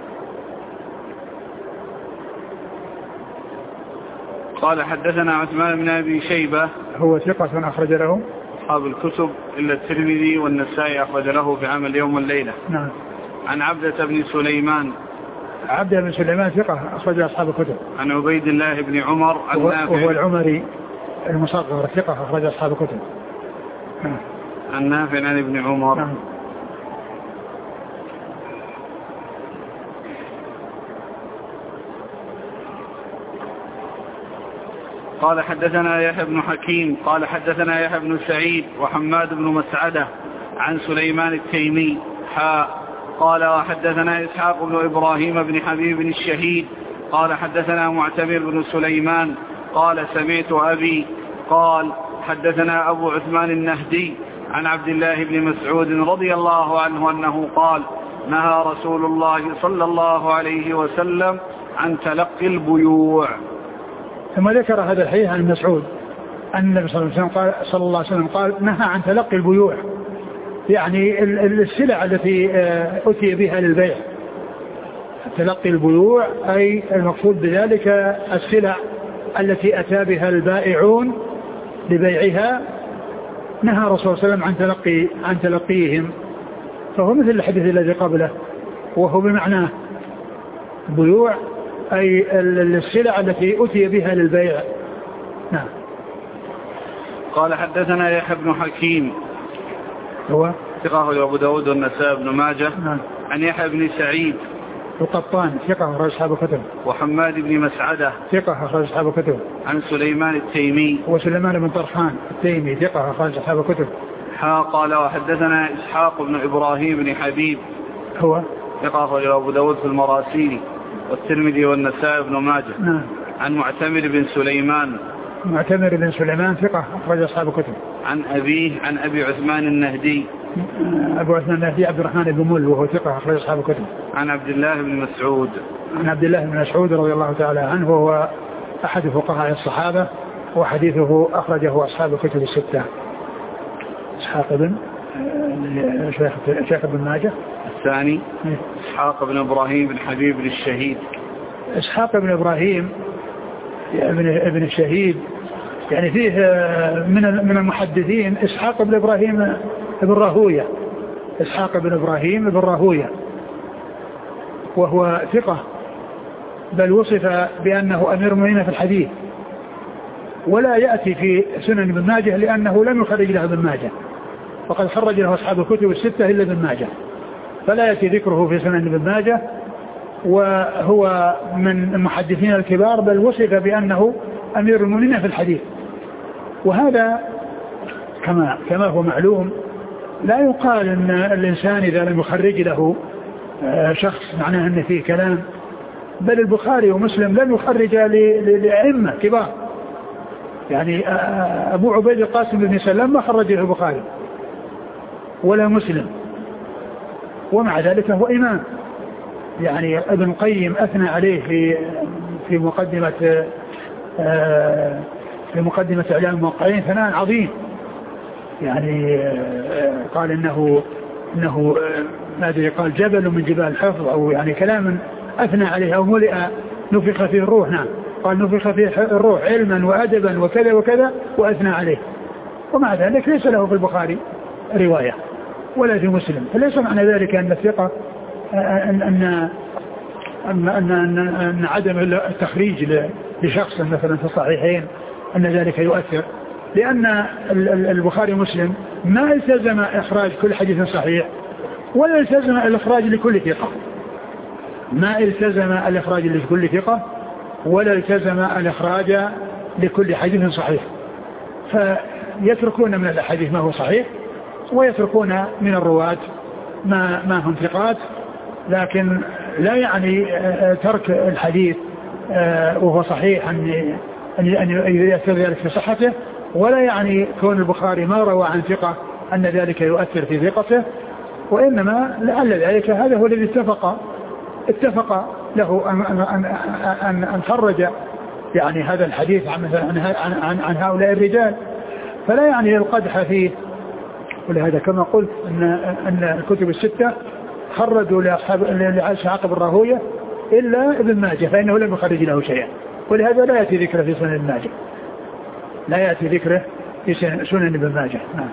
قال حدثنا عثمان بن أبي شيبة هو ثقة أخرج له أصحاب الكتب إلا الترمذي والنسائي أخرج له في عمل يوم والليلة. نعم. عن عبدة بن سليمان عبدة بن سليمان ثقة أخرج أصحاب الكتب. عن عبيد الله بن عمر عن نافع وهو العمري المصغر ثقة أخرج أصحاب الكتب. نعم. عن نافع عن ابن عمر. نعم. قال حدثنا يحيى بن حكيم قال حدثنا يحيى بن سعيد وحماد بن مسعدة عن سليمان التيمي حاء قال وحدثنا إسحاق بن إبراهيم بن حبيب الشهيد قال حدثنا معتمر بن سليمان قال سمعت أبي قال حدثنا أبو عثمان النهدي عن عبد الله بن مسعود رضي الله عنه أنه قال نهى رسول الله صلى الله عليه وسلم عن تلقي البيوع. ثم ذكر هذا الحديث عن مسعود أن النبي صلى الله عليه وسلم قال, صلى الله عليه وسلم قال نهى عن تلقي البيوع، يعني السلع التي أتي بها للبيع. تلقي البيوع أي المقصود بذلك السلع التي أتى بها البائعون لبيعها، نهى رسول الله صلى الله عليه وسلم عن تلقي عن تلقيهم، فهو مثل الحديث الذي قبله وهو بمعناه. بيوع أي السلع التي أتي بها للبيع. نعم. قال حدثنا يحيى بن حكيم هو ثقة أبو داود والنسائي بن ماجه. نعم. عن يحيى بن سعيد القطان ثقة أخرج أصحاب الكتب. وحماد بن مسعدة ثقة أخرج أصحاب الكتب. عن سليمان التيمي وسليمان بن طرخان التيمي ثقة أخرج أصحاب الكتب. حا قال وحدثنا إسحاق بن إبراهيم بن حبيب هو ثقة أخرج أبو داود في المراسيل والترمذي والنسائي بن ماجه. نعم. عن معتمر بن سليمان معتمر بن سليمان ثقة أخرج أصحاب الكتب. عن أبيه عن أبي عثمان النهدي أبو عثمان النهدي عبد الرحمن بن مل وهو ثقة أخرج أصحاب الكتب. عن عبد الله بن مسعود عن عبد الله بن مسعود رضي الله تعالى عنه وهو أحد فقهاء الصحابة وحديثه أخرجه أصحاب الكتب الستة. إسحاق بن شيخ بن ماجه الثاني إسحاق بن إبراهيم بن حبيب بن الشهيد. إسحاق بن إبراهيم ابن الشهيد يعني فيه من من المحدثين إسحاق بن إبراهيم بن راهوية. إسحاق بن إبراهيم بن راهوية وهو ثقة، بل وصف بأنه أمير المؤمنين في الحديث، ولا يأتي في سنن ابن ماجه لأنه لم يخرج له ابن ماجه، وقد خرج له أصحاب الكتب الستة إلا ابن ماجه، فلا يأتي ذكره في سنن ابن ماجه، وهو من المحدثين الكبار، بل وصف بأنه أمير المؤمنين في الحديث. وهذا كما كما هو معلوم لا يقال أن الإنسان إذا لم يخرج له شخص معناه أن فيه كلام، بل البخاري ومسلم لم يخرج لأئمة كبار، يعني أبو عبيد القاسم بن سلام ما خرج له البخاري ولا مسلم، ومع ذلك هو إمام. يعني ابن القيم أثنى عليه في في مقدمة في مقدمة إعلام الموقعين ثناء عظيم، يعني قال إنه إنه ما أدري قال جبل من جبال الحفظ، أو يعني كلام أثنى عليه، أو ملئ نفخ فيه الروح. نعم قال نفخ فيه الروح علما وأدبا وكذا وكذا وأثنى عليه، ومع ذلك ليس له في البخاري رواية ولا في مسلم، فليس معنى ذلك أن الثقة أن أن أن أن, أن, أن عدم التخريج لشخص مثلا في الصحيحين أن ذلك يؤثر، لأن البخاري ومسلم ما التزم إخراج كل حديث صحيح، ولا التزم الإخراج لكل ثقة، ما التزم الإخراج لكل ثقة، ولا التزم الإخراج لكل حديث صحيح، فيتركون من الحديث ما هو صحيح، ويتركون من الرواة ما, ما هم ثقات، لكن لا يعني ترك الحديث وهو صحيح أن أن يؤثر ذلك في صحته، ولا يعني كون البخاري ما روى عن ثقة أن ذلك يؤثر في ثقته، وإنما لعل ذلك هذا هو الذي اتفق اتفق له أن أن أن, أن خرج يعني هذا الحديث عن عن عن, عن هؤلاء الرجال، فلا يعني القدح فيه. ولهذا كما قلت أن أن الكتب الستة خرجوا لأصحاب لإسحاق بن راهوية إلا ابن ماجه، فإنه لم يخرج له شيئا، ولهذا لا يأتي ذكره في سنن ابن ماجه، لا يأتي ذكره في سنن ابن ماجه. نعم.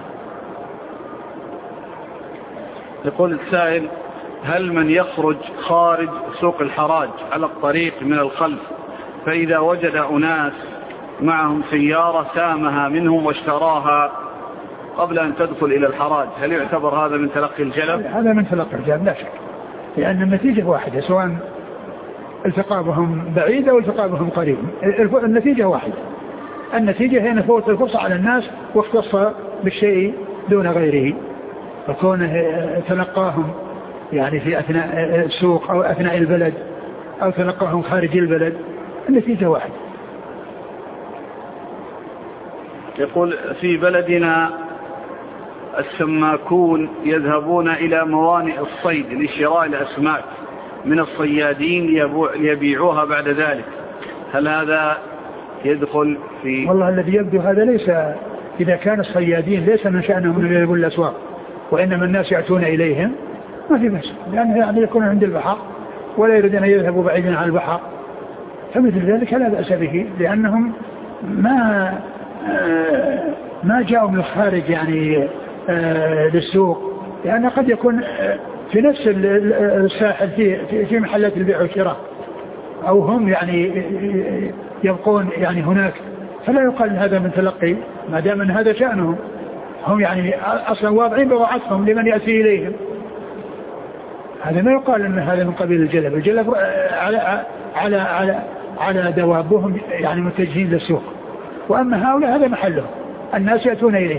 يقول السائل: هل من يخرج خارج سوق الحراج على الطريق من الخلف فإذا وجد أناس معهم سيارة سامها منهم واشتراها قبل أن تدخل إلى الحراج، هل يعتبر هذا من تلقي الجلب؟ هذا من تلقي الجلب لا شك، لأن النتيجة واحدة، سواء التقابهم بعيدة أو التقابهم قريب، النتيجة واحدة. النتيجة هي نفوت الفرصة على الناس واختص بالشيء دون غيره، فكونه تلقاهم يعني في أثناء السوق أو أثناء البلد أو تلقاهم خارج البلد، النتيجة واحدة. يقول: في بلدنا السماكون يذهبون إلى موانئ الصيد لشراء الأسماك من الصيادين ليبيعوها بعد ذلك، هل هذا يدخل في؟ والله الذي يبدو هذا ليس، إذا كان الصيادين ليس من شأنهم أن يذهبوا الأسواق، وإنما الناس يأتون إليهم ما في بس، لأنه يعني يكون عند البحر ولا يريدون أن يذهبوا بعيدا عن البحر، فمثل ذلك لا بأس به، لأنهم ما ما جاءوا من الخارج يعني للسوق، لأن قد يكون في نفس الساحل في في محلات البيع والشراء، أو هم يعني يبقون يعني هناك، فلا يقال هذا من تلقي، ما دام أن هذا شأنهم، هم يعني أصلا واضعين بضاعتهم لمن يأتي إليهم، هذا ما يقال أن هذا من قبيل الجلب. الجلب على على على على دوابهم يعني متجهين للسوق، وأما هؤلاء هذا محلهم، الناس يأتون إليه.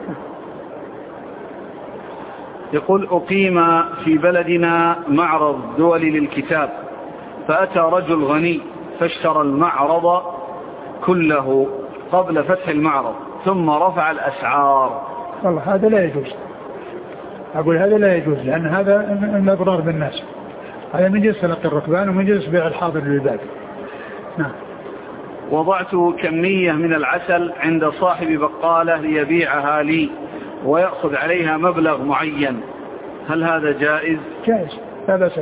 يقول أقيم في بلدنا معرض دولي للكتاب، فأتى رجل غني فاشترى المعرض كله قبل فتح المعرض ثم رفع الأسعار. والله هذا لا يجوز، أقول هذا لا يجوز، لأن هذا من أضرار بالناس، هذا من جنس تلقي الركبان ومن جنس بيع الحاضر للباب. نعم. وضعت كمية من العسل عند صاحب بقالة ليبيعها لي ويأخذ عليها مبلغ معين، هل هذا جائز؟ جائز لا بأس.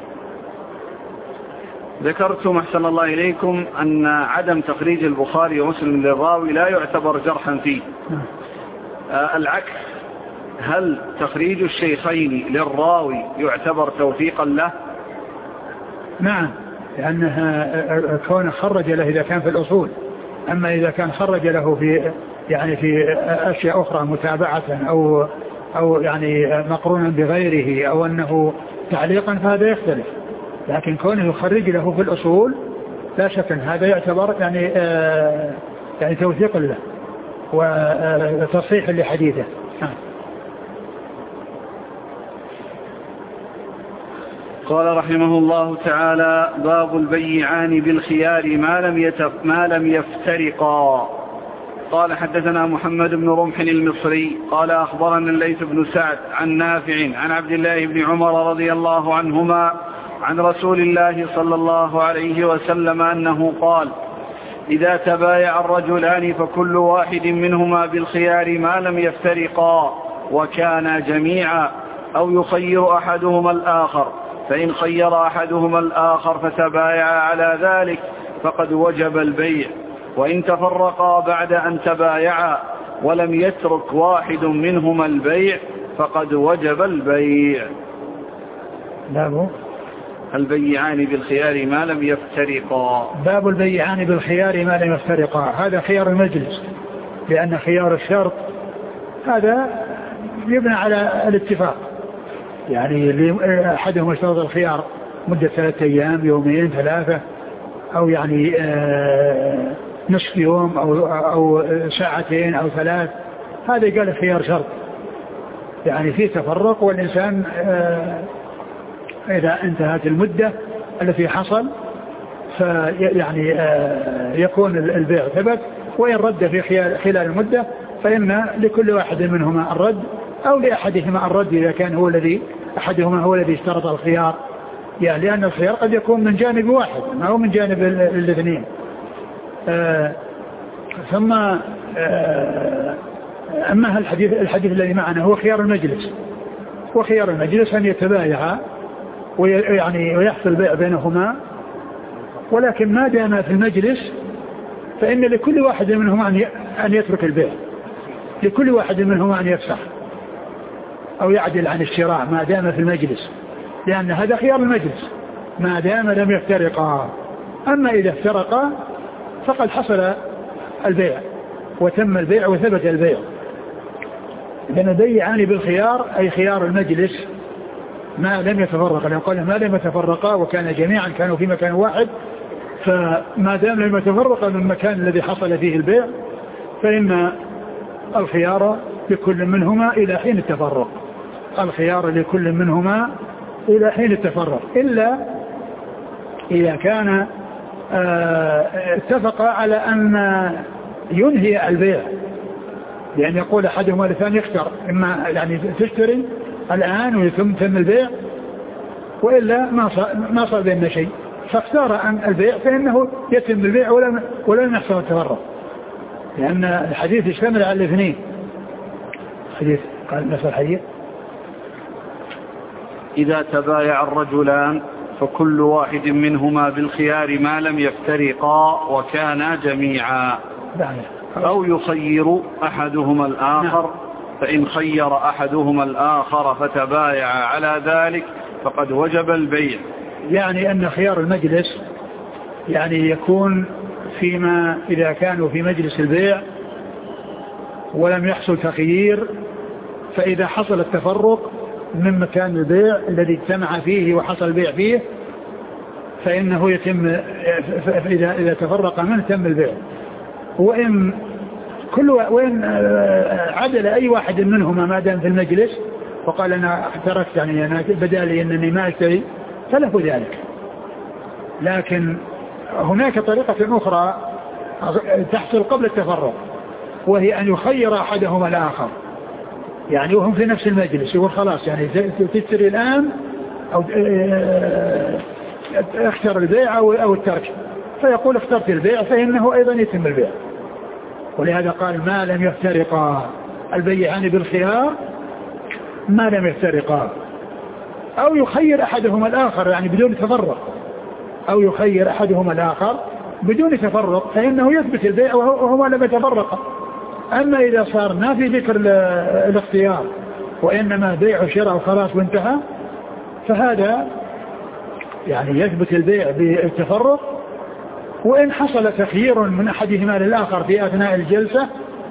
ذكرتم أحسن الله إليكم أن عدم تخريج البخاري ومسلم للراوي لا يعتبر جرحا فيه. آه العكس، هل تخريج الشيخين للراوي يعتبر توثيقا له؟ نعم، لأنها كونه خرج له إذا كان في الأصول، أما إذا كان خرج له في يعني في أشياء أخرى متابعة أو أو يعني مقرونا بغيره أو أنه تعليقا فهذا يختلف، لكن كونه يخرج له في الأصول لا شك أن هذا يعتبر يعني آه يعني توثيق له وتصحيح لحديثه. قال رحمه الله تعالى: باب البيعان بالخيار ما لم يتف ما لم يفترقا. قال: حدثنا محمد بن رمح المصري قال: أخبرنا الليث بن سعد عن نافع عن عبد الله بن عمر رضي الله عنهما عن رسول الله صلى الله عليه وسلم أنه قال: إذا تبايع الرجلان فكل واحد منهما بالخيار ما لم يفترقا وكانا جميعا، أو يخير أحدهما الآخر، فإن خير أحدهما الآخر فتبايع على ذلك فقد وجب البيع، وإن تفرقا بعد أن تبايعا ولم يترك واحد منهما البيع فقد وجب البيع. باب البيعان بالخيار ما لم يفترقا. باب البيعان بالخيار ما لم يفترقا، هذا خيار المجلس، لأن خيار الشرط هذا يبنى على الاتفاق، يعني أحدهم اشترط الخيار مدة ثلاثة أيام، يومين، ثلاثة، أو يعني نصف يوم أو أو ساعتين أو ثلاث، هذا قال خيار شرط، يعني في تفرق، والإنسان إذا انتهت المدة التي حصل فيعني يكون البيع ثبت، وإن رد في خلال المدة فإن لكل واحد منهما الرد، أو لأحدهما الرد إذا كان هو الذي أحدهما هو الذي اشترط الخيار، يعني لأن الخيار قد يكون من جانب واحد ما هو من جانب الاثنين. آه ثم آه أما الحديث الحديث الذي معنا هو خيار المجلس، وخيار المجلس أن يتبايعا ويعني ويحصل بيع بينهما، ولكن ما دام في المجلس فإن لكل واحد منهما أن يترك البيع، لكل واحد منهما أن يفسخ أو يعدل عن الشراء ما دام في المجلس، لأن هذا خيار المجلس ما دام لم يفترقا. أما إذا افترقا فقد حصل البيع وتم البيع وثبت البيع. لأن البيعان بالخيار أي خيار المجلس ما لم يتفرقا، لو قال ما لم يتفرقا وكان جميعا كانوا في مكان واحد، فما دام لم يتفرقا من المكان الذي حصل فيه البيع فإن الخيار لكل منهما إلى حين التفرق، الخيار لكل منهما إلى حين التفرق، إلا إذا كان اتفق على أن ينهي البيع لأن يقول أحدهما للثاني اختر، إما يعني تشتري الآن ويتم تم البيع وإلا ما صار ما صار بيننا شيء، فاختار أن البيع فإنه يتم البيع ولا ولا يحصل التفرق، لأن الحديث يشتمل على الاثنين. حديث قال نفس الحديث إذا تبايع الرجلان فكل واحد منهما بالخيار ما لم يفترقا وكانا جميعا، أو يخير أحدهما الآخر، فإن خير أحدهما الآخر فتبايع على ذلك فقد وجب البيع. يعني أن خيار المجلس يعني يكون فيما إذا كانوا في مجلس البيع ولم يحصل تخيير، فإذا حصل التفرق من مكان البيع الذي اجتمع فيه وحصل البيع فيه فإنه يتم، إذا إذا تفرق منه تم البيع. وإن كل وإن عدل أي واحد منهما ما دام في المجلس وقال أنا تركت يعني أنا بدأ لي أنني ما أشتري فله ذلك. لكن هناك طريقة أخرى تحصل قبل التفرق، وهي أن يخير أحدهما الآخر، يعني وهم في نفس المجلس يقول خلاص يعني تشتري الآن أو اختر البيع أو الترك، فيقول اخترت البيع فإنه أيضا يتم البيع. ولهذا قال ما لم يفترقا البيعان بالخيار ما لم يفترقا، أو يخير أحدهما الآخر يعني بدون تفرق، أو يخير أحدهما الآخر بدون تفرق فإنه يثبت البيع وهو لم يتفرق. أما إذا صار ما في ذكر الاختيار وإنما بيع وشراء وخلاص وانتهى فهذا يعني يثبت البيع بالتفرق. وإن حصل تخيير من أحدهما للآخر في أثناء الجلسة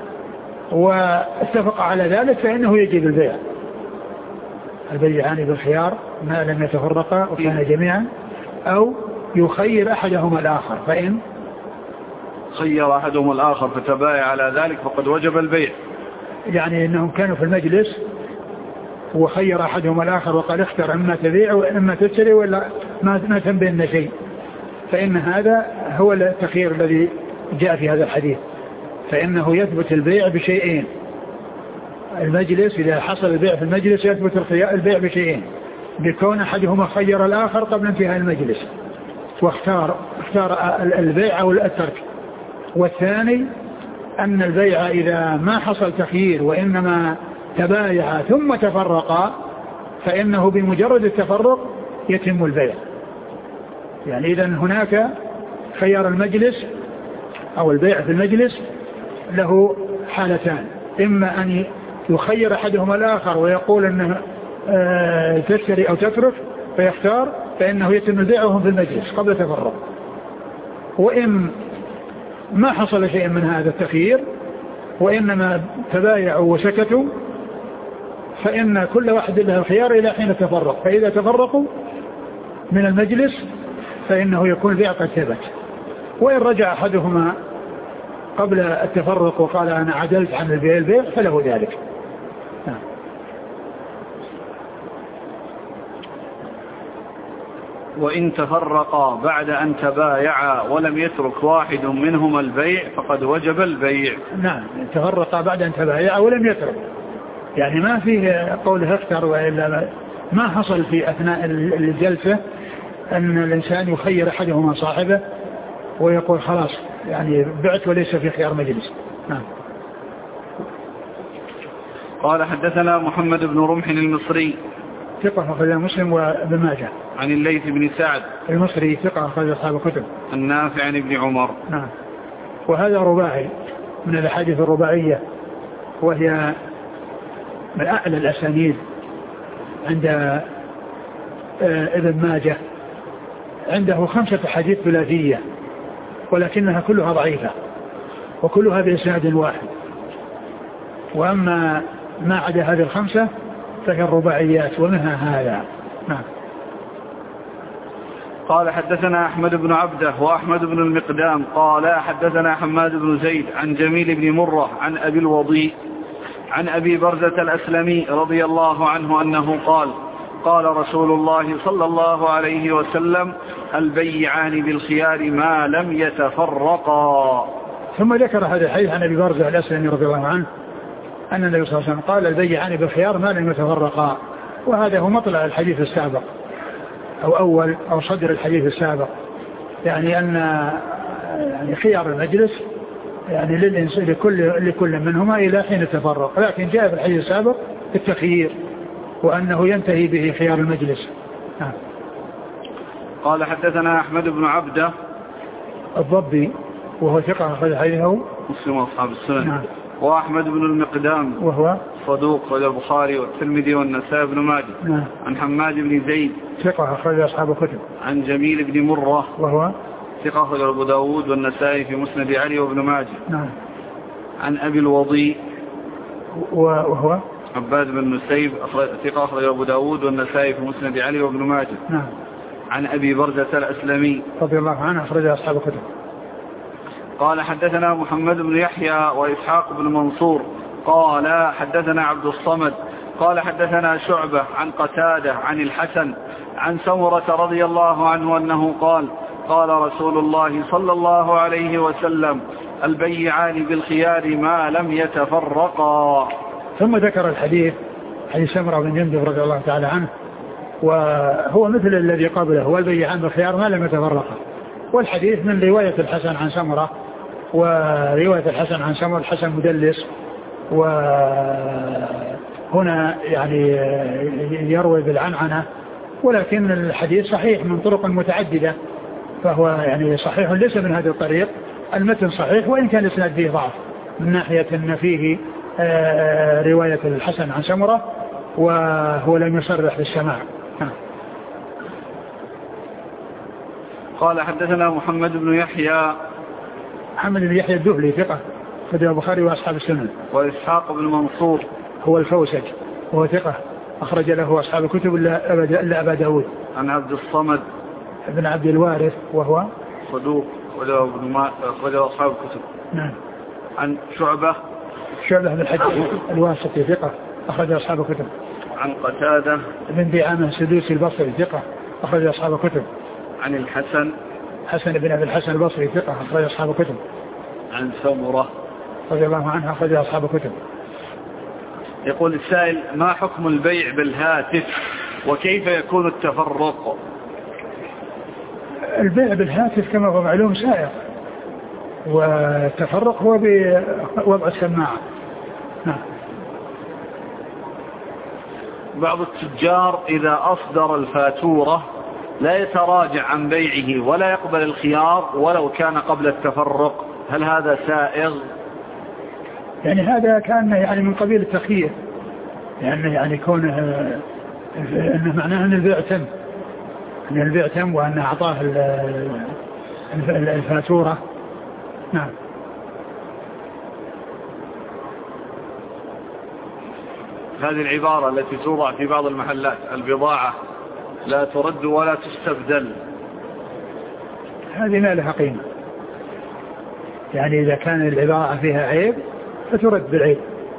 واتفق على ذلك فإنه يجب البيع. البيعان بالخيار ما لم يتفرقا وكان جميعا، أو يخير أحدهما الآخر، فإن خير أحدهما الآخر فتبايع على ذلك فقد وجب البيع. يعني أنهم كانوا في المجلس وخير أحدهما الآخر وقال اختر إما تبيع وإما تشتري ولا ما تم بيننا شيء، فإن هذا هو التخيير الذي جاء في هذا الحديث، فإنه يثبت البيع بشيئين. المجلس إذا حصل البيع في المجلس يثبت البيع بشيئين، بكون أحدهما خير الآخر قبل انتهاء المجلس واختار اختار البيع أو الترك. والثاني أن البيع إذا ما حصل تخيير وإنما تبايع ثم تفرقا فإنه بمجرد التفرق يتم البيع. يعني إذا هناك خيار المجلس أو البيع في المجلس له حالتان، إما أن يخير أحدهما الآخر ويقول أنه آه تشتري أو تترك فيختار فإنه يتم البيع وهم في المجلس قبل التفرق. وإن ما حصل شيء من هذا التخيير وإنما تبايعوا وسكتوا فإن كل واحد له الخيار إلى حين التفرق، فإذا تفرقوا من المجلس فإنه يكون البيع قد ثبت. وإن رجع أحدهما قبل التفرق وقال أنا عدلت عن البيع البيع فله ذلك. وإن تفرقا بعد أن تبايعا ولم يترك واحد منهما البيع فقد وجب البيع. نعم، تفرقا بعد أن تبايعا ولم يترك، يعني ما فيه قوله اختر وإلا ما حصل في أثناء الجلسة أن الإنسان يخير أحدهما صاحبه ويقول خلاص يعني بعت وليس في خيار مجلس. نعم. قال حدثنا محمد بن رمح المصري ثقة أخرج مسلم وابن ماجه. عن الليث بن سعد المصري ثقة أخرج أصحاب الكتب. النافع عن ابن عمر. نعم. وهذا رباعي من الأحاديث الرباعية وهي من أعلى الأسانيد عند ابن ماجه، عنده خمسة حديث ثلاثية ولكنها كلها ضعيفة وكلها بإسناد واحد، وأما ما عدا هذه الخمسة فهي الرباعيات ومنها هذا. نعم. قال حدثنا أحمد بن عبده وأحمد بن المقدام قال حدثنا حماد بن زيد عن جميل بن مرة عن أبي الوضيء عن أبي برزة الأسلمي رضي الله عنه أنه قال قال رسول الله صلى الله عليه وسلم البيعان بالخيار ما لم يتفرقا. ثم ذكر هذا الحديث عن أبي برزة الأسلمي رضي الله عنه أن النبي صلى الله عليه وسلم قال البيعان بالخيار ما لم يتفرقا، وهذا هو مطلع الحديث السابق أو أول أو صدر الحديث السابق، يعني أن يعني خيار المجلس يعني للإنسان لكل لكل منهما إلى حين التفرق، لكن جاء في الحديث السابق التخيير وأنه ينتهي به خيار المجلس. آه. قال حدثنا أحمد بن عبده الضبي وهو ثقة أخرج حديثه مسلم وأصحاب السنن. نعم. وأحمد بن المقدام وهو صدوق أخرج البخاري والترمذي والنسائي بن ماجه. نعم. عن حماد بن زيد ثقة أخرج أصحاب الكتب. عن جميل بن مرة وهو ثقة أخرج أبو داود والنسائي في مسند علي وابن ماجه. نعم. عن أبي الوضيء وهو عباد بن نسيب ثقة أخرج أبو داود والنسائي في مسند علي وابن ماجه. نعم. عن أبي برزة الأسلمي رضي الله عنه أخرج أصحاب الكتب. قال حدثنا محمد بن يحيى وإسحاق بن منصور قال حدثنا عبد الصمد قال حدثنا شعبة عن قتادة عن الحسن عن سمرة رضي الله عنه أنه قال قال رسول الله صلى الله عليه وسلم البيعان بالخيار ما لم يتفرقا. ثم ذكر الحديث حديث سمرة بن جندب رضي الله تعالى عنه، وهو مثل الذي قبله، هو البيعان بالخيار ما لم يتفرقا، والحديث من رواية الحسن عن سمرة، ورواية الحسن عن سمرة الحسن مدلس، وهنا يعني يروي بالعنعنة، ولكن الحديث صحيح من طرق متعددة، فهو يعني صحيح ليس من هذا الطريق، المتن صحيح وإن كان الإسناد فيه ضعف من ناحية أن فيه رواية الحسن عن سمرة وهو لم يصرح بالسماع. قال حدثنا محمد بن يحيى محمد بن يحيى الدهلي ثقة أخرج البخاري وأصحاب السنن. وإسحاق بن منصور هو الفوسج وهو ثقة أخرج له أصحاب الكتب إلا أبا داود. عن عبد الصمد بن عبد الوارث وهو صدوق أخرج أصحاب الكتب. نعم. عن شعبة شعبة بن الحجاج الواسطي ثقة أخرج أصحاب الكتب. عن قتادة بن دعامة السدوسي البصري ثقة أخرج أصحاب الكتب. عن الحسن حسن بن أبي الحسن البصري ثقة أخرج أصحاب الكتب. عن سمرة رضي الله عنها أخرج أصحاب الكتب. يقول السائل ما حكم البيع بالهاتف وكيف يكون التفرق؟ البيع بالهاتف كما هو معلوم سائر، والتفرق هو بوضع السماعة. نعم. بعض التجار إذا أصدر الفاتورة لا يتراجع عن بيعه ولا يقبل الخيار ولو كان قبل التفرق، هل هذا سائغ؟ يعني هذا كان يعني من قبيل التخيير، يعني يعني كونه إنه معناه أن البيع تم، أن البيع تم وأن أعطاه الفاتورة. نعم. هذه العبارة التي توضع في بعض المحلات البضاعة لا ترد ولا تستبدل، هذه ما لها قيمة، يعني إذا كان العبارة فيها عيب فترد بالعيب.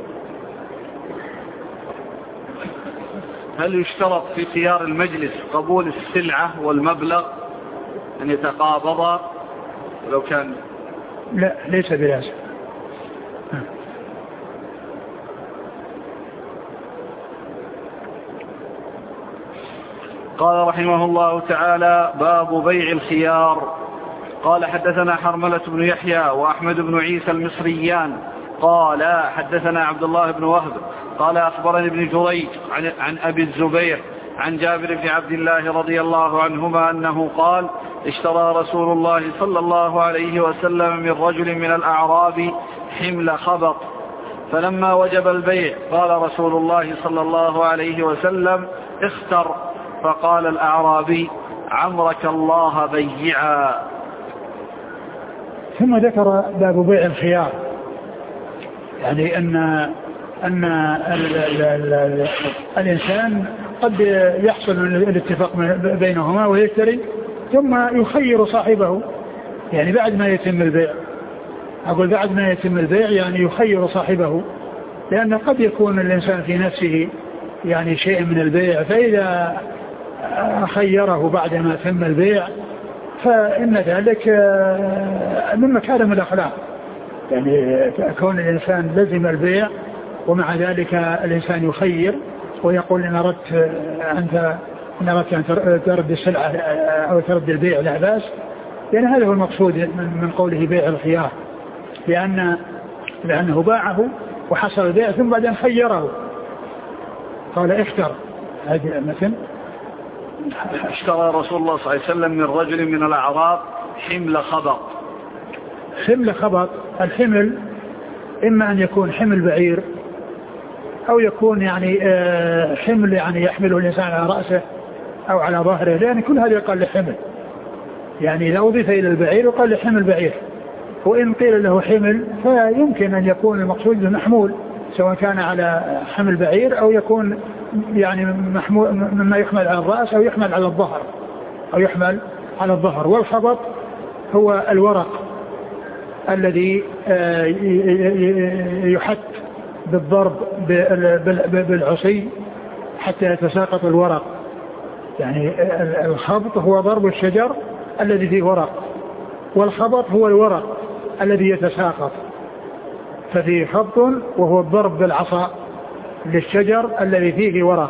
هل يشترط في خيار المجلس قبول السلعة والمبلغ أن يتقابضا ولو كان؟ لا ليس بلازم. قال رحمه الله تعالى باب بيع الخيار. قال حدثنا حرملة بن يحيى وأحمد بن عيسى المصريان قال حدثنا عبد الله بن وهب قال أخبرني ابن جريج عن, عن أبي الزبير عن جابر بن عبد الله رضي الله عنهما أنه قال اشترى رسول الله صلى الله عليه وسلم من رجل من الأعراب حمل خبط، فلما وجب البيع قال رسول الله صلى الله عليه وسلم اختر، فقال الأعرابي عمرك الله بيعا. ثم ذكر باب بيع الخيار، يعني أن أن ال ال ال ال الإنسان قد يحصل الاتفاق بينهما ويشتري ثم يخير صاحبه، يعني بعد ما يتم البيع، أقول بعد ما يتم البيع يعني يخير صاحبه، لأن قد يكون الإنسان في نفسه يعني شيء من البيع، فإذا خيره بعد ما تم البيع فإن ذلك من مكارم الأخلاق، يعني كون الإنسان لزم البيع ومع ذلك الإنسان يخير ويقول إن أردت أنت إن أردت أن ترد السلعة أو ترد البيع لا بأس، لأن هذا هو المقصود من قوله بيع الخيار، لأن لأنه باعه وحصل البيع ثم بعدين خيره قال اختر. هذه مثل اشترى رسول الله صلى الله عليه وسلم من رجل من الأعراب حمل خبط. حمل خبط، الحمل إما أن يكون حمل بعير أو يكون يعني حمل يعني يحمله الإنسان على رأسه أو على ظهره، لأن كل هذا يقال لحمل، يعني إذا أضيف إلى البعير يقال لحمل بعير. وإن قيل له حمل فيمكن أن يكون المقصود محمول، سواء كان على حمل بعير أو يكون يعني محمول مما يحمل على الرأس أو يحمل على الظهر أو يحمل على الظهر. والخبط هو الورق الذي يحت بالضرب بالعصي حتى يتساقط الورق، يعني الخبط هو ضرب الشجر الذي فيه ورق، والخبط هو الورق الذي يتساقط، ففيه خبط وهو الضرب بالعصا للشجر الذي فيه ورق،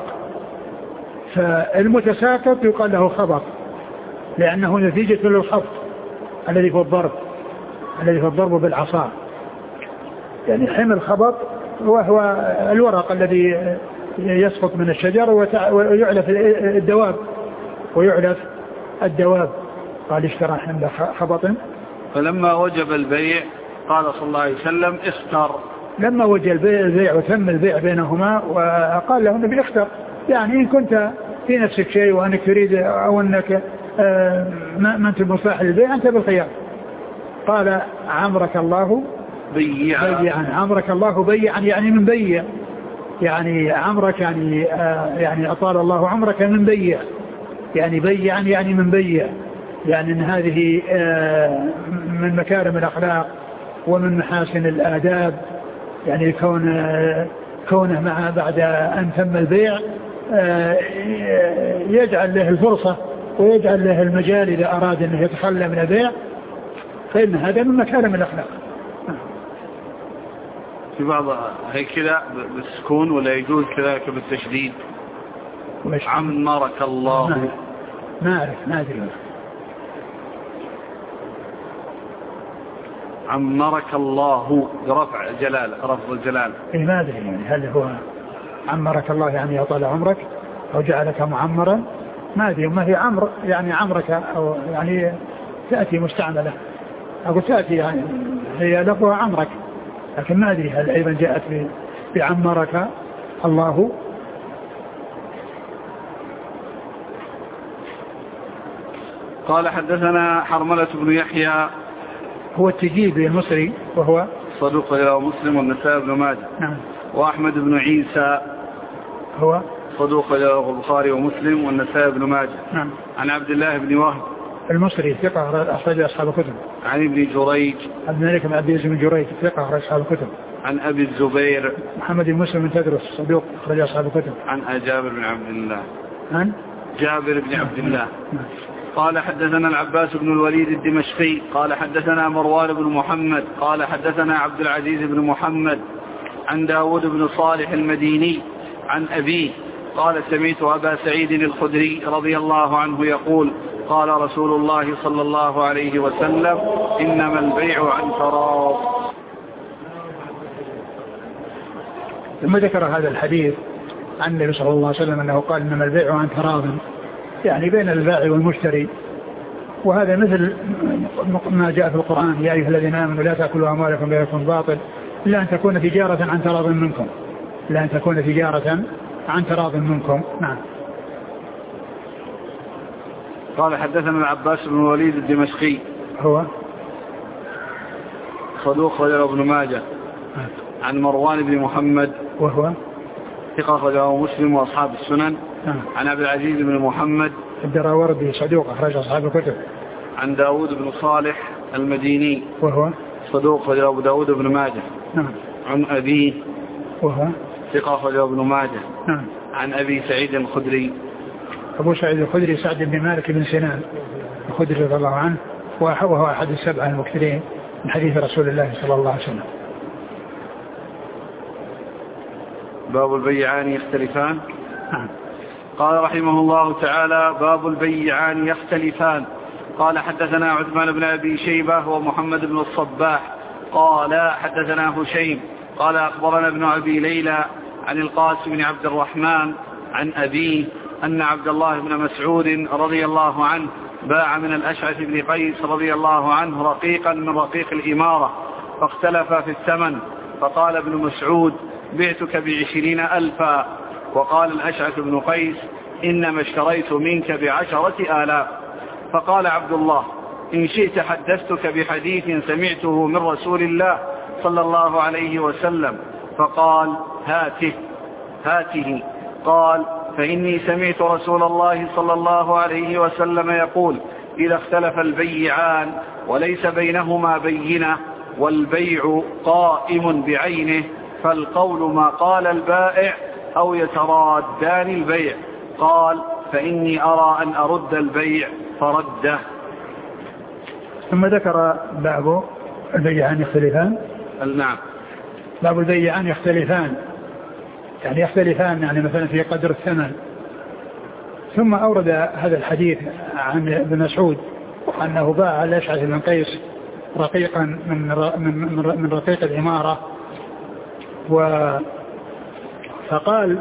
فالمتساقط يقال له خبط لأنه نتيجة للخبط الذي هو الضرب الذي هو الضرب بالعصا. يعني حمل خبط وهو الورق الذي يسقط من الشجر ويعلف الدواب ويعلف الدواب. قال اشترى حمل خبط. فلما وجب البيع قال صلى الله عليه وسلم اختر. لما وجب البيع وتم البيع بينهما وقال له النبي اختر، يعني إن كنت في نفسك شيء وأنك تريد أو أنك ما أنت مصلح للبيع أنت بالخيار. قال عمرك الله بيعا. بيعا عمرك الله بيعا يعني من بيع، يعني عمرك يعني يعني أطال الله عمرك من بيع، يعني بيعا يعني من بيع، يعني أن هذه من مكارم الأخلاق ومن محاسن الآداب، يعني كون كونه مع بعد أن تم البيع يجعل له الفرصة ويجعل له المجال إذا أراد أنه يتخلى من البيع، فإن هذا من مكارم الأخلاق. في بعض هي كذا بالسكون ولا يجوز كذلك بالتشديد؟ عمرك الله. ما أعرف ما أدري. عمرك الله برفع جلال رفض الجلال. إيه ما أدري يعني هل هو عمرك الله يعني يطال عمرك أو جعلك معمرا، ما أدري. ما هي عمر يعني عمرك أو يعني تأتي مستعملة أو تأتي يعني هي لفظها عمرك، لكن ما أدري هل أيضا جاءت بعمرك الله. قال حدثنا حرملة بن يحيى هو التجيبي المصري وهو صدوق رواه مسلم والنسائي بن ماجه. نعم. وأحمد بن عيسى هو صدوق رواه البخاري ومسلم والنسائي بن ماجه. نعم. عن عبد الله بن وهب المصري ثقة أخرج أصحاب الكتب. عن ابن جريج عبد الملك بن عبد العزيز بن جريج ثقة أخرج أصحاب الكتب. عن أبي الزبير محمد بن مسلم بن تدرس صدوق أخرج أصحاب الكتب. عن جابر بن عبد الله عن جابر بن عبد الله قال حدثنا العباس بن الوليد الدمشقي قال حدثنا مروان بن محمد قال حدثنا عبد العزيز بن محمد عن داود بن صالح المديني عن أبيه قال سمعت أبا سعيد الخدري رضي الله عنه يقول قال رسول الله صلى الله عليه وسلم إنما البيع عن تراض. ثم ذكر هذا الحديث عن النبي صلى الله عليه وسلم أنه قال إنما البيع عن تراض، يعني بين البائع والمشتري، وهذا مثل ما جاء في القرآن يا أيها الذين آمنوا لا تأكلوا أموالكم بينكم باطل إلا أن تكون تجارة عن تراض منكم إلا أن تكون تجارة عن تراض منكم. نعم. قال حدثنا العباس بن الوليد الدمشقي هو صدوق رجل ابن ماجه. عن مروان بن محمد وهو ثقة رجل مسلم وأصحاب السنن. نعم. عن عبد العزيز بن محمد الدراوردي صدوق أخرج أصحاب الكتب. عن داود بن صالح المديني وهو صدوق رجل أبو داود بن ماجه. نعم. عن أبيه وهو ثقة رجل ابن ماجه. نعم. عن أبي سعيد الخدري أبو سعيد الخدري سعد بن مالك بن سنان الخدري رضي الله عنه وهو أحد السبعة المكثرين من حديث رسول الله صلى الله عليه وسلم. باب البيعان يختلفان. قال رحمه الله تعالى: باب البيعان يختلفان. قال: حدثنا عثمان بن أبي شيبة ومحمد بن الصباح قال: حدثنا هشيم قال: أخبرنا ابن أبي ليلى عن القاسم بن عبد الرحمن عن أبيه أن عبد الله بن مسعود رضي الله عنه باع من الأشعث بن قيس رضي الله عنه رقيقا من رقيق الإمارة، فاختلف في الثمن، فقال ابن مسعود: بعتك بعشرين ألفا. وقال الأشعث بن قيس: إنما اشتريت منك بعشرة آلاف. فقال عبد الله: إن شئت حدثتك بحديث سمعته من رسول الله صلى الله عليه وسلم. فقال: هاته هاته. قال: فإني سمعت رسول الله صلى الله عليه وسلم يقول: إذا اختلف البيعان وليس بينهما بينة والبيع قائم بعينه، فالقول ما قال البائع أو يترادان البيع. قال: فإني أرى أن أرد البيع فرده. ثم ذكر باب البيعان يختلفان. نعم. باب البيعان يختلفان، يعني يختلفان يعني مثلا في قدر الثمن. ثم أورد هذا الحديث عن ابن مسعود أنه باع الأشعث بن قيس رقيقا من من من رقيق العمارة، و فقال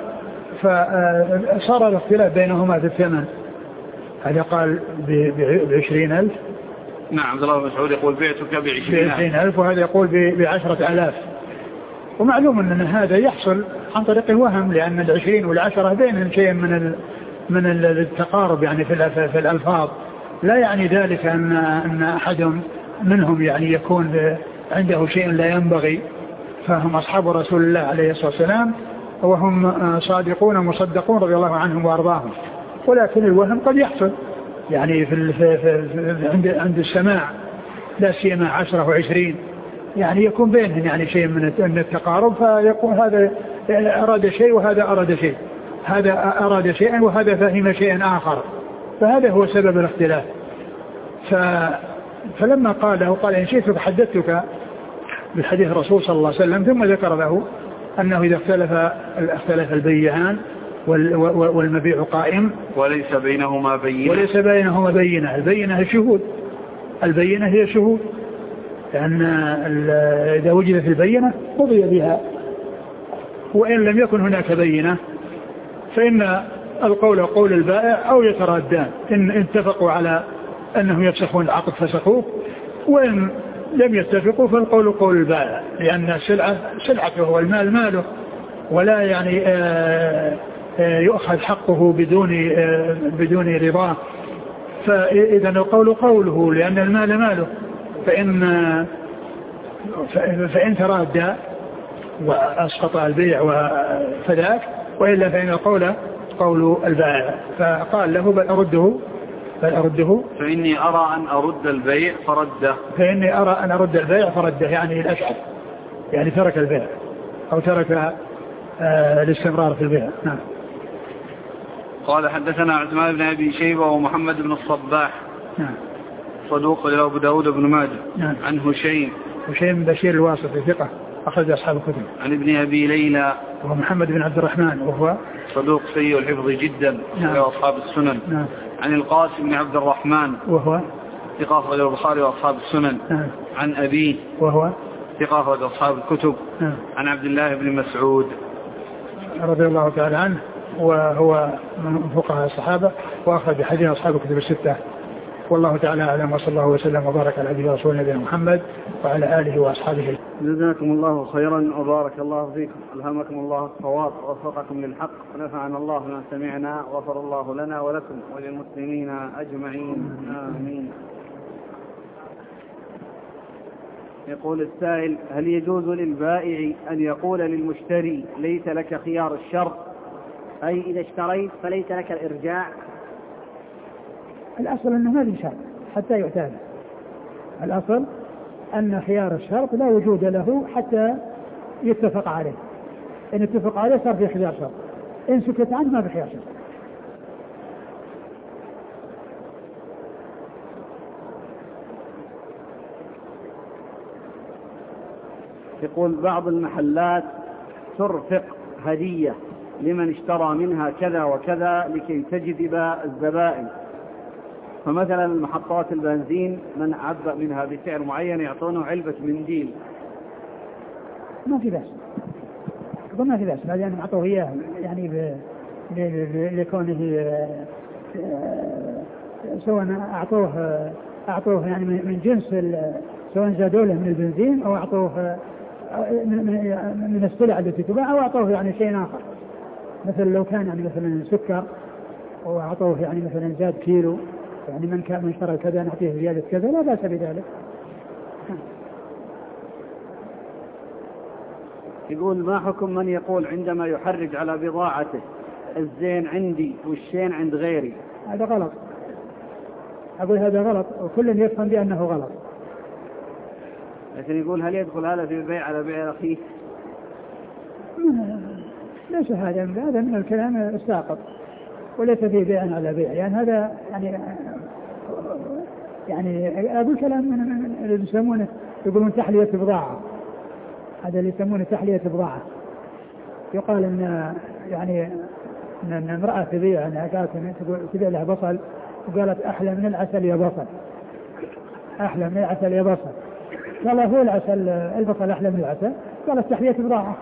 فصار الاختلاف بينهما في الثمن. هذا قال بعشرين ألف. نعم. عبد الله بن مسعود يقول: بعتك بعشرين ألف، وهذا يقول بعشرة آلاف. ومعلوم أن هذا يحصل عن طريق الوهم، لأن العشرين والعشرة بينهم شيء من ال من التقارب يعني في في الألفاظ. لا يعني ذلك أن أن أحد منهم يعني يكون عنده شيء لا ينبغي، فهم أصحاب رسول الله عليه الصلاة والسلام، وهم صادقون مصدقون رضي الله عنهم وأرضاهم. ولكن الوهم قد يحصل يعني في, في, في عند عند السماع، لا سيما عشرة وعشرين، يعني يكون بينهم يعني شيء من التقارب، فيكون هذا أراد شيء وهذا أراد شيء، هذا أراد شيئا وهذا فهم شيئا آخر، فهذا هو سبب الاختلاف. ف فلما قال له قال: إن شئت حدثتك بالحديث الرسول صلى الله عليه وسلم، ثم ذكر له أنه إذا اختلف اختلف البيعان والمبيع قائم وليس بينهما بينة وليس بينهما بينة. البينة هي شهود، البينة هي شهود، لأن إذا وجدت البينة قضي بها، وإن لم يكن هناك بينة فإن القول قول البائع أو يترادان. إن اتفقوا على أنهم يفسخون العقد فسخوه، وإن لم يتفقوا فالقول قول البائع، لأن السلعة سلعته والمال ماله، ولا يعني آآ آآ يؤخذ حقه بدون بدون رضاه. فإذا القول قوله لأن المال ماله، فإن فإن ترادى وأسقط البيع وفذاك، وإلا فإن القول قول البائع. فقال له: بل أرده بل أرده فإني أرى أن أرد البيع فرده فإني أرى أن أرد البيع فرده يعني الأشعث، يعني ترك البيع أو ترك آه الاستمرار في البيع. نعم. قال: حدثنا عثمان بن أبي شيبة ومحمد بن الصباح نعم صدوق له أبو داود بن ماجه. نعم. عن هشيم هشيم بشير الواسطي ثقة أخرج أصحاب الكتب. عن ابن أبي ليلى ومحمد بن عبد الرحمن وهو صدوق سيء الحفظ جدا. نعم. أصحاب السنن. نعم. عن القاسم بن عبد الرحمن وهو ثقة أخرج البخاري وأصحاب السنن. نعم. عن أبيه وهو ثقة أخرج أصحاب الكتب. نعم. عن عبد الله بن مسعود رضي الله تعالى عنه، وهو من فقهاء الصحابة وأخرج حديث أصحاب الكتب الستة. والله تعالى أعلم، وصلى الله وسلم وبارك على عبده ورسوله نبينا محمد وعلى آله وأصحابه. جزاكم الله خيرا وبارك الله فيكم، ألهمكم الله الصواب ووفقكم للحق، ونفعنا الله بما سمعنا، وغفر الله لنا ولكم وللمسلمين أجمعين، آمين. يقول السائل: هل يجوز للبائع أن يقول للمشتري ليس لك خيار الشرط، أي إذا اشتريت فليس لك الإرجاع؟ الأصل أنه ما في شرط حتى يعتاد. الأصل أن خيار الشرط لا وجود له حتى يتفق عليه. إن اتفق عليه صار في خيار شرط، إن سكت عنه ما في خيار شرط. يقول: بعض المحلات ترفق هدية لمن اشترى منها كذا وكذا لكي تجذب الزبائن. فمثلا محطات البنزين من عبأ منها بسعر معين يعطونه علبة منديل. ما في بأس، أقول ما في بأس، بعدين أعطوه إياه يعني ب... لكونه سواء أعطوه أعطوه يعني من جنس سواء زادوا له من البنزين أو أعطوه من السلع التي تباع أو أعطوه يعني شيء آخر، مثل لو كان يعني مثلا سكر وأعطوه يعني مثلا زاد كيلو، يعني من كان من اشترى كذا نعطيه زيادة كذا، لا بأس بذلك. يقول ما حكم من يقول عندما يحرج على بضاعته الزين عندي والشين عند غيري؟ هذا غلط، أقول هذا غلط وكل يفهم بأنه غلط. لكن يقول هل يدخل هذا في البيع على بيع أخيه؟ ليس هذا هذا من الكلام الساقط، وليس فيه بيع على بيع، يعني هذا يعني يعني أقول كلام من اللي يسمونه يقولون تحلية بضاعة، هذا اللي يسمونه تحلية بضاعة. يقال إن يعني إن امرأة تبيع أنها قالت تبيع لها بصل وقالت أحلى من العسل يا بصل، أحلى من العسل يا بصل، قال هو العسل البصل أحلى من العسل، قالت تحلية بضاعة.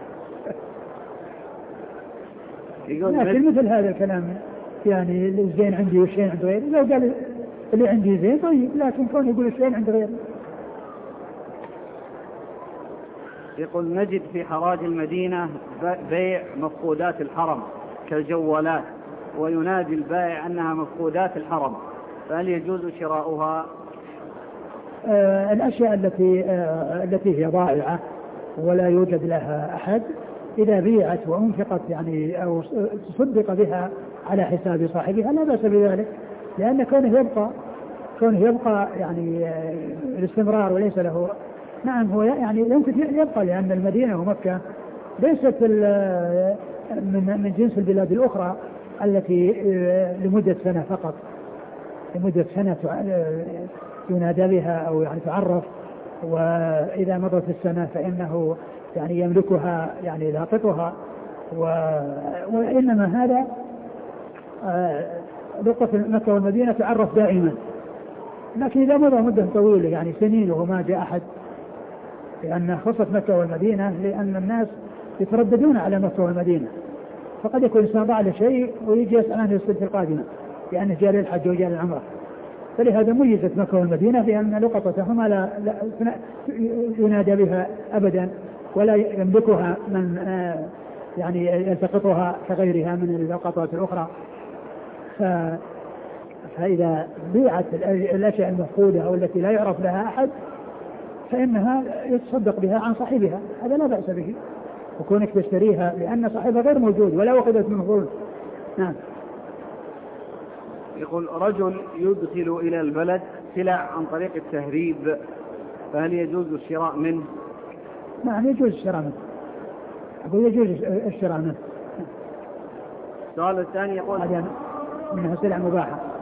لكن مثل هذا الكلام يعني الزين عندي والشين عند غيري، لو قال اللي عندي زين طيب، لكن كون يقول الشين عند غيري. يقول نجد في حراج المدينة بيع مفقودات الحرم كالجوالات، وينادي البائع أنها مفقودات الحرم، فهل يجوز شراؤها؟ آه الأشياء التي آه التي هي ضائعة ولا يوجد لها أحد إذا بيعت وأنفقت يعني أو تصدق بها على حساب صاحبها لا بأس بذلك، لأن كونه يبقى كونه يبقى يعني آه الاستمرار وليس له. نعم هو يعني يمكن يبقى، لأن المدينة ومكة ليست من من جنس البلاد الأخرى التي لمدة سنة فقط، لمدة سنة ينادى بها أو يعني تعرف، وإذا مضت السنة فإنه يعني يملكها يعني لاقطها، وإنما هذا لقطة مكة والمدينة تعرف دائما، لكن إذا مضى مدة طويلة يعني سنين وما جاء أحد، لأن خصت مكة والمدينة لأن الناس يترددون على مكة والمدينة، فقد يكون إنسان ضاع له شيء ويجي يسأل عنه السنة القادمة لأنه جاء للحج وجاء للعمرة، فلهذا ميزت مكة والمدينة بأن لقطتهما لا ينادى بها أبدا ولا يملكها من يعني يلتقطها كغيرها من اللقطات الأخرى. فإذا بيعت الأشياء المفقودة أو التي لا يعرف لها أحد فإنها يتصدق بها عن صاحبها، هذا لا بأس به، وكونك تشتريها لأن صاحبها غير موجود ولا أخذت من ظلم. نعم. يقول رجل يدخل إلى البلد سلع عن طريق التهريب، فهل يجوز الشراء منه؟ نعم يجوز الشراء منه، أقول يجوز الشراء منه. السؤال الثاني يقول هذا إنها سلع مباحة.